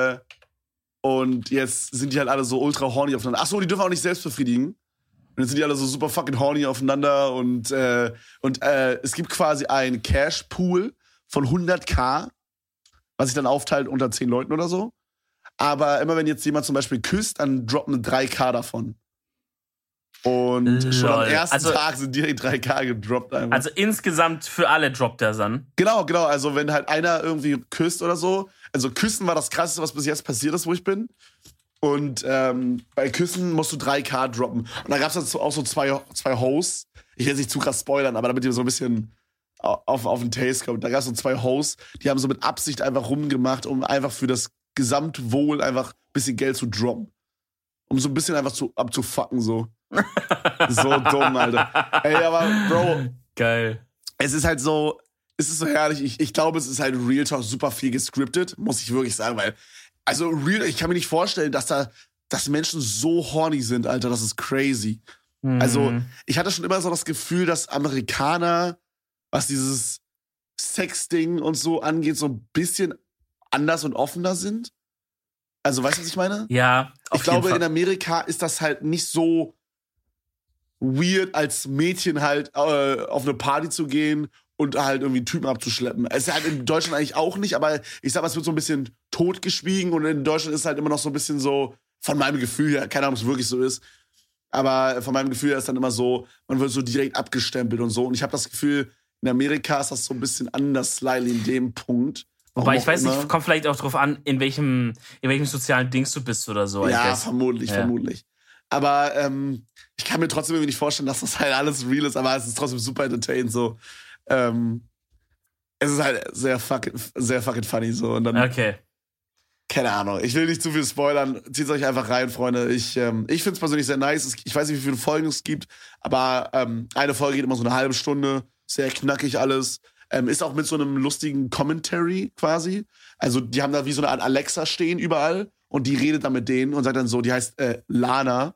jetzt sind die halt alle so ultra horny aufeinander. Achso, die dürfen auch nicht selbst befriedigen. Und jetzt sind die alle so super fucking horny aufeinander und es gibt quasi einen Cash-Pool von 100.000, was sich dann aufteilt unter 10 Leuten oder so. Aber immer wenn jetzt jemand zum Beispiel küsst, dann droppen 3.000 davon. Und schon am ersten Tag sind direkt 3.000 gedroppt einfach. Also insgesamt für alle droppt der dann. Genau. Also wenn halt einer irgendwie küsst oder so. Also küssen war das Krasseste, was bis jetzt passiert ist, wo ich bin. Und bei Küssen musst du 3.000 droppen. Und da gab es dann auch so zwei Hosts. Ich will jetzt nicht zu krass spoilern, aber damit ihr so ein bisschen auf den Taste kommt. Da gab es so 2 Hosts, die haben so mit Absicht einfach rumgemacht, um einfach für das Gesamtwohl einfach ein bisschen Geld zu droppen. Um so ein bisschen einfach abzufucken, so. So dumm, Alter. Ey, aber Bro. Geil. Es ist halt so, es ist so herrlich. Ich glaube, es ist halt Real Talk super viel gescriptet, muss ich wirklich sagen, weil, also ich kann mir nicht vorstellen, dass Menschen so horny sind, Alter, das ist crazy. Also, ich hatte schon immer so das Gefühl, dass Amerikaner, was dieses Sex-Ding und so angeht, so ein bisschen anders und offener sind. Also, weißt du, was ich meine? Ja, Ich glaube, in Amerika ist das halt nicht so weird, als Mädchen halt auf eine Party zu gehen und halt irgendwie einen Typen abzuschleppen. Es ist halt in Deutschland eigentlich auch nicht, aber ich sag mal, es wird so ein bisschen totgeschwiegen und in Deutschland ist halt immer noch so ein bisschen so, von meinem Gefühl her, keine Ahnung, ob es wirklich so ist, aber von meinem Gefühl her ist dann immer so, man wird so direkt abgestempelt und so. Und ich habe das Gefühl, in Amerika ist das so ein bisschen anders, slightly in dem Punkt. Wobei, ich weiß nicht, kommt vielleicht auch drauf an, in welchem sozialen Dings du bist oder so. Ja, vermutlich. Aber ich kann mir trotzdem irgendwie nicht vorstellen, dass das halt alles real ist, aber es ist trotzdem super entertainend so. Es ist halt sehr fucking funny so. Und dann, okay. Keine Ahnung, ich will nicht zu viel spoilern. Zieht euch einfach rein, Freunde. Ich finde es persönlich sehr nice. Ich weiß nicht, wie viele Folgen es gibt, aber eine Folge geht immer so eine halbe Stunde. Sehr knackig alles. Ist auch mit so einem lustigen Commentary quasi. Also die haben da wie so eine Art Alexa stehen überall und die redet dann mit denen und sagt dann so, die heißt Lana.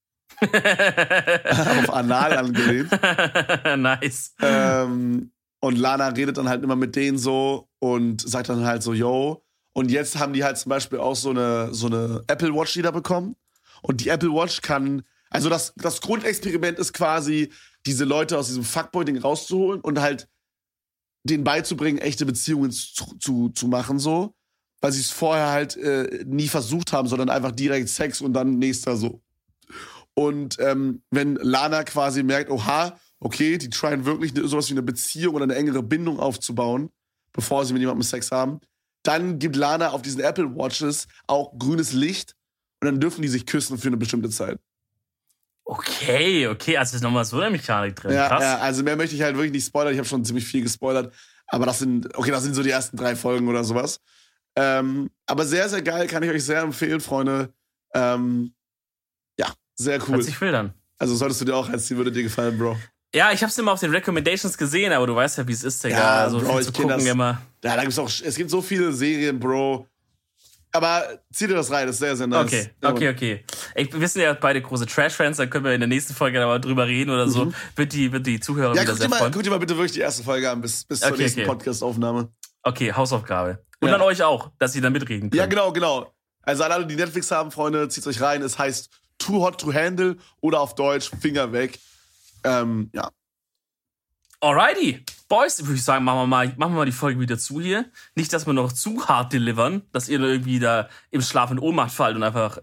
Auf Anal angelehnt. Nice. Und Lana redet dann halt immer mit denen so und sagt dann halt so, yo. Und jetzt haben die halt zum Beispiel auch so eine Apple Watch, die da bekommen. Und die Apple Watch kann, also das Grundexperiment ist quasi, diese Leute aus diesem Fuckboy-Ding rauszuholen und halt denen beizubringen, echte Beziehungen zu machen, so. Weil sie es vorher halt nie versucht haben, sondern einfach direkt Sex und dann nächster so. Und wenn Lana quasi merkt, oha, okay, die tryen wirklich sowas wie eine Beziehung oder eine engere Bindung aufzubauen, bevor sie mit jemandem Sex haben, dann gibt Lana auf diesen Apple Watches auch grünes Licht und dann dürfen die sich küssen für eine bestimmte Zeit. Okay, also ist nochmal so eine Mechanik drin. Krass. Ja, also mehr möchte ich halt wirklich nicht spoilern. Ich habe schon ziemlich viel gespoilert. Aber das sind so die ersten 3 Folgen oder sowas. Aber sehr, sehr geil, kann ich euch sehr empfehlen, Freunde. Ja, sehr cool. Hört sich wild an. Also solltest du dir auch reinziehen, würde dir gefallen, Bro. Ja, ich hab's immer auf den Recommendations gesehen, aber du weißt ja, wie es ist, Digga. Ja, also Bro, viel zu gucken immer. Ja, es gibt so viele Serien, Bro. Aber zieh dir das rein, das ist sehr, sehr nice. Okay. Wir sind ja beide große Trash-Fans, da können wir in der nächsten Folge aber drüber reden oder so. Wird die Zuhörer wieder sehr freuen. Guck dir mal bitte wirklich die erste Folge an, bis zur nächsten Podcast-Aufnahme. Okay, Hausaufgabe. Und an euch auch, dass ihr da mitreden könnt. Ja, genau. Also an alle, die Netflix haben, Freunde, zieht euch rein. Es heißt Too Hot to Handle oder auf Deutsch Finger weg. Ja. Alrighty. Boys, würde ich sagen, machen wir mal die Folge wieder zu hier. Nicht, dass wir noch zu hart delivern, dass ihr irgendwie da im Schlaf in Ohnmacht fallt und einfach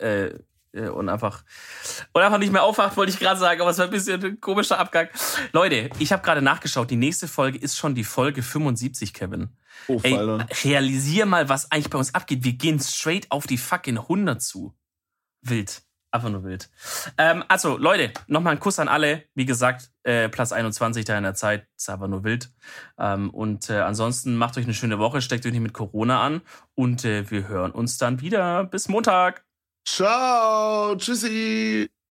nicht mehr aufwacht, wollte ich gerade sagen, aber es war ein bisschen ein komischer Abgang. Leute, ich habe gerade nachgeschaut, die nächste Folge ist schon die Folge 75, Kevin. Oh, Alter. Realisier mal, was eigentlich bei uns abgeht. Wir gehen straight auf die fucking 100 zu. Wild. Einfach nur wild. Also, Leute, nochmal ein Kuss an alle. Wie gesagt, Platz 21 da in der Zeit. Ist einfach nur wild. Ansonsten macht euch eine schöne Woche, steckt euch nicht mit Corona an und wir hören uns dann wieder. Bis Montag. Ciao. Tschüssi.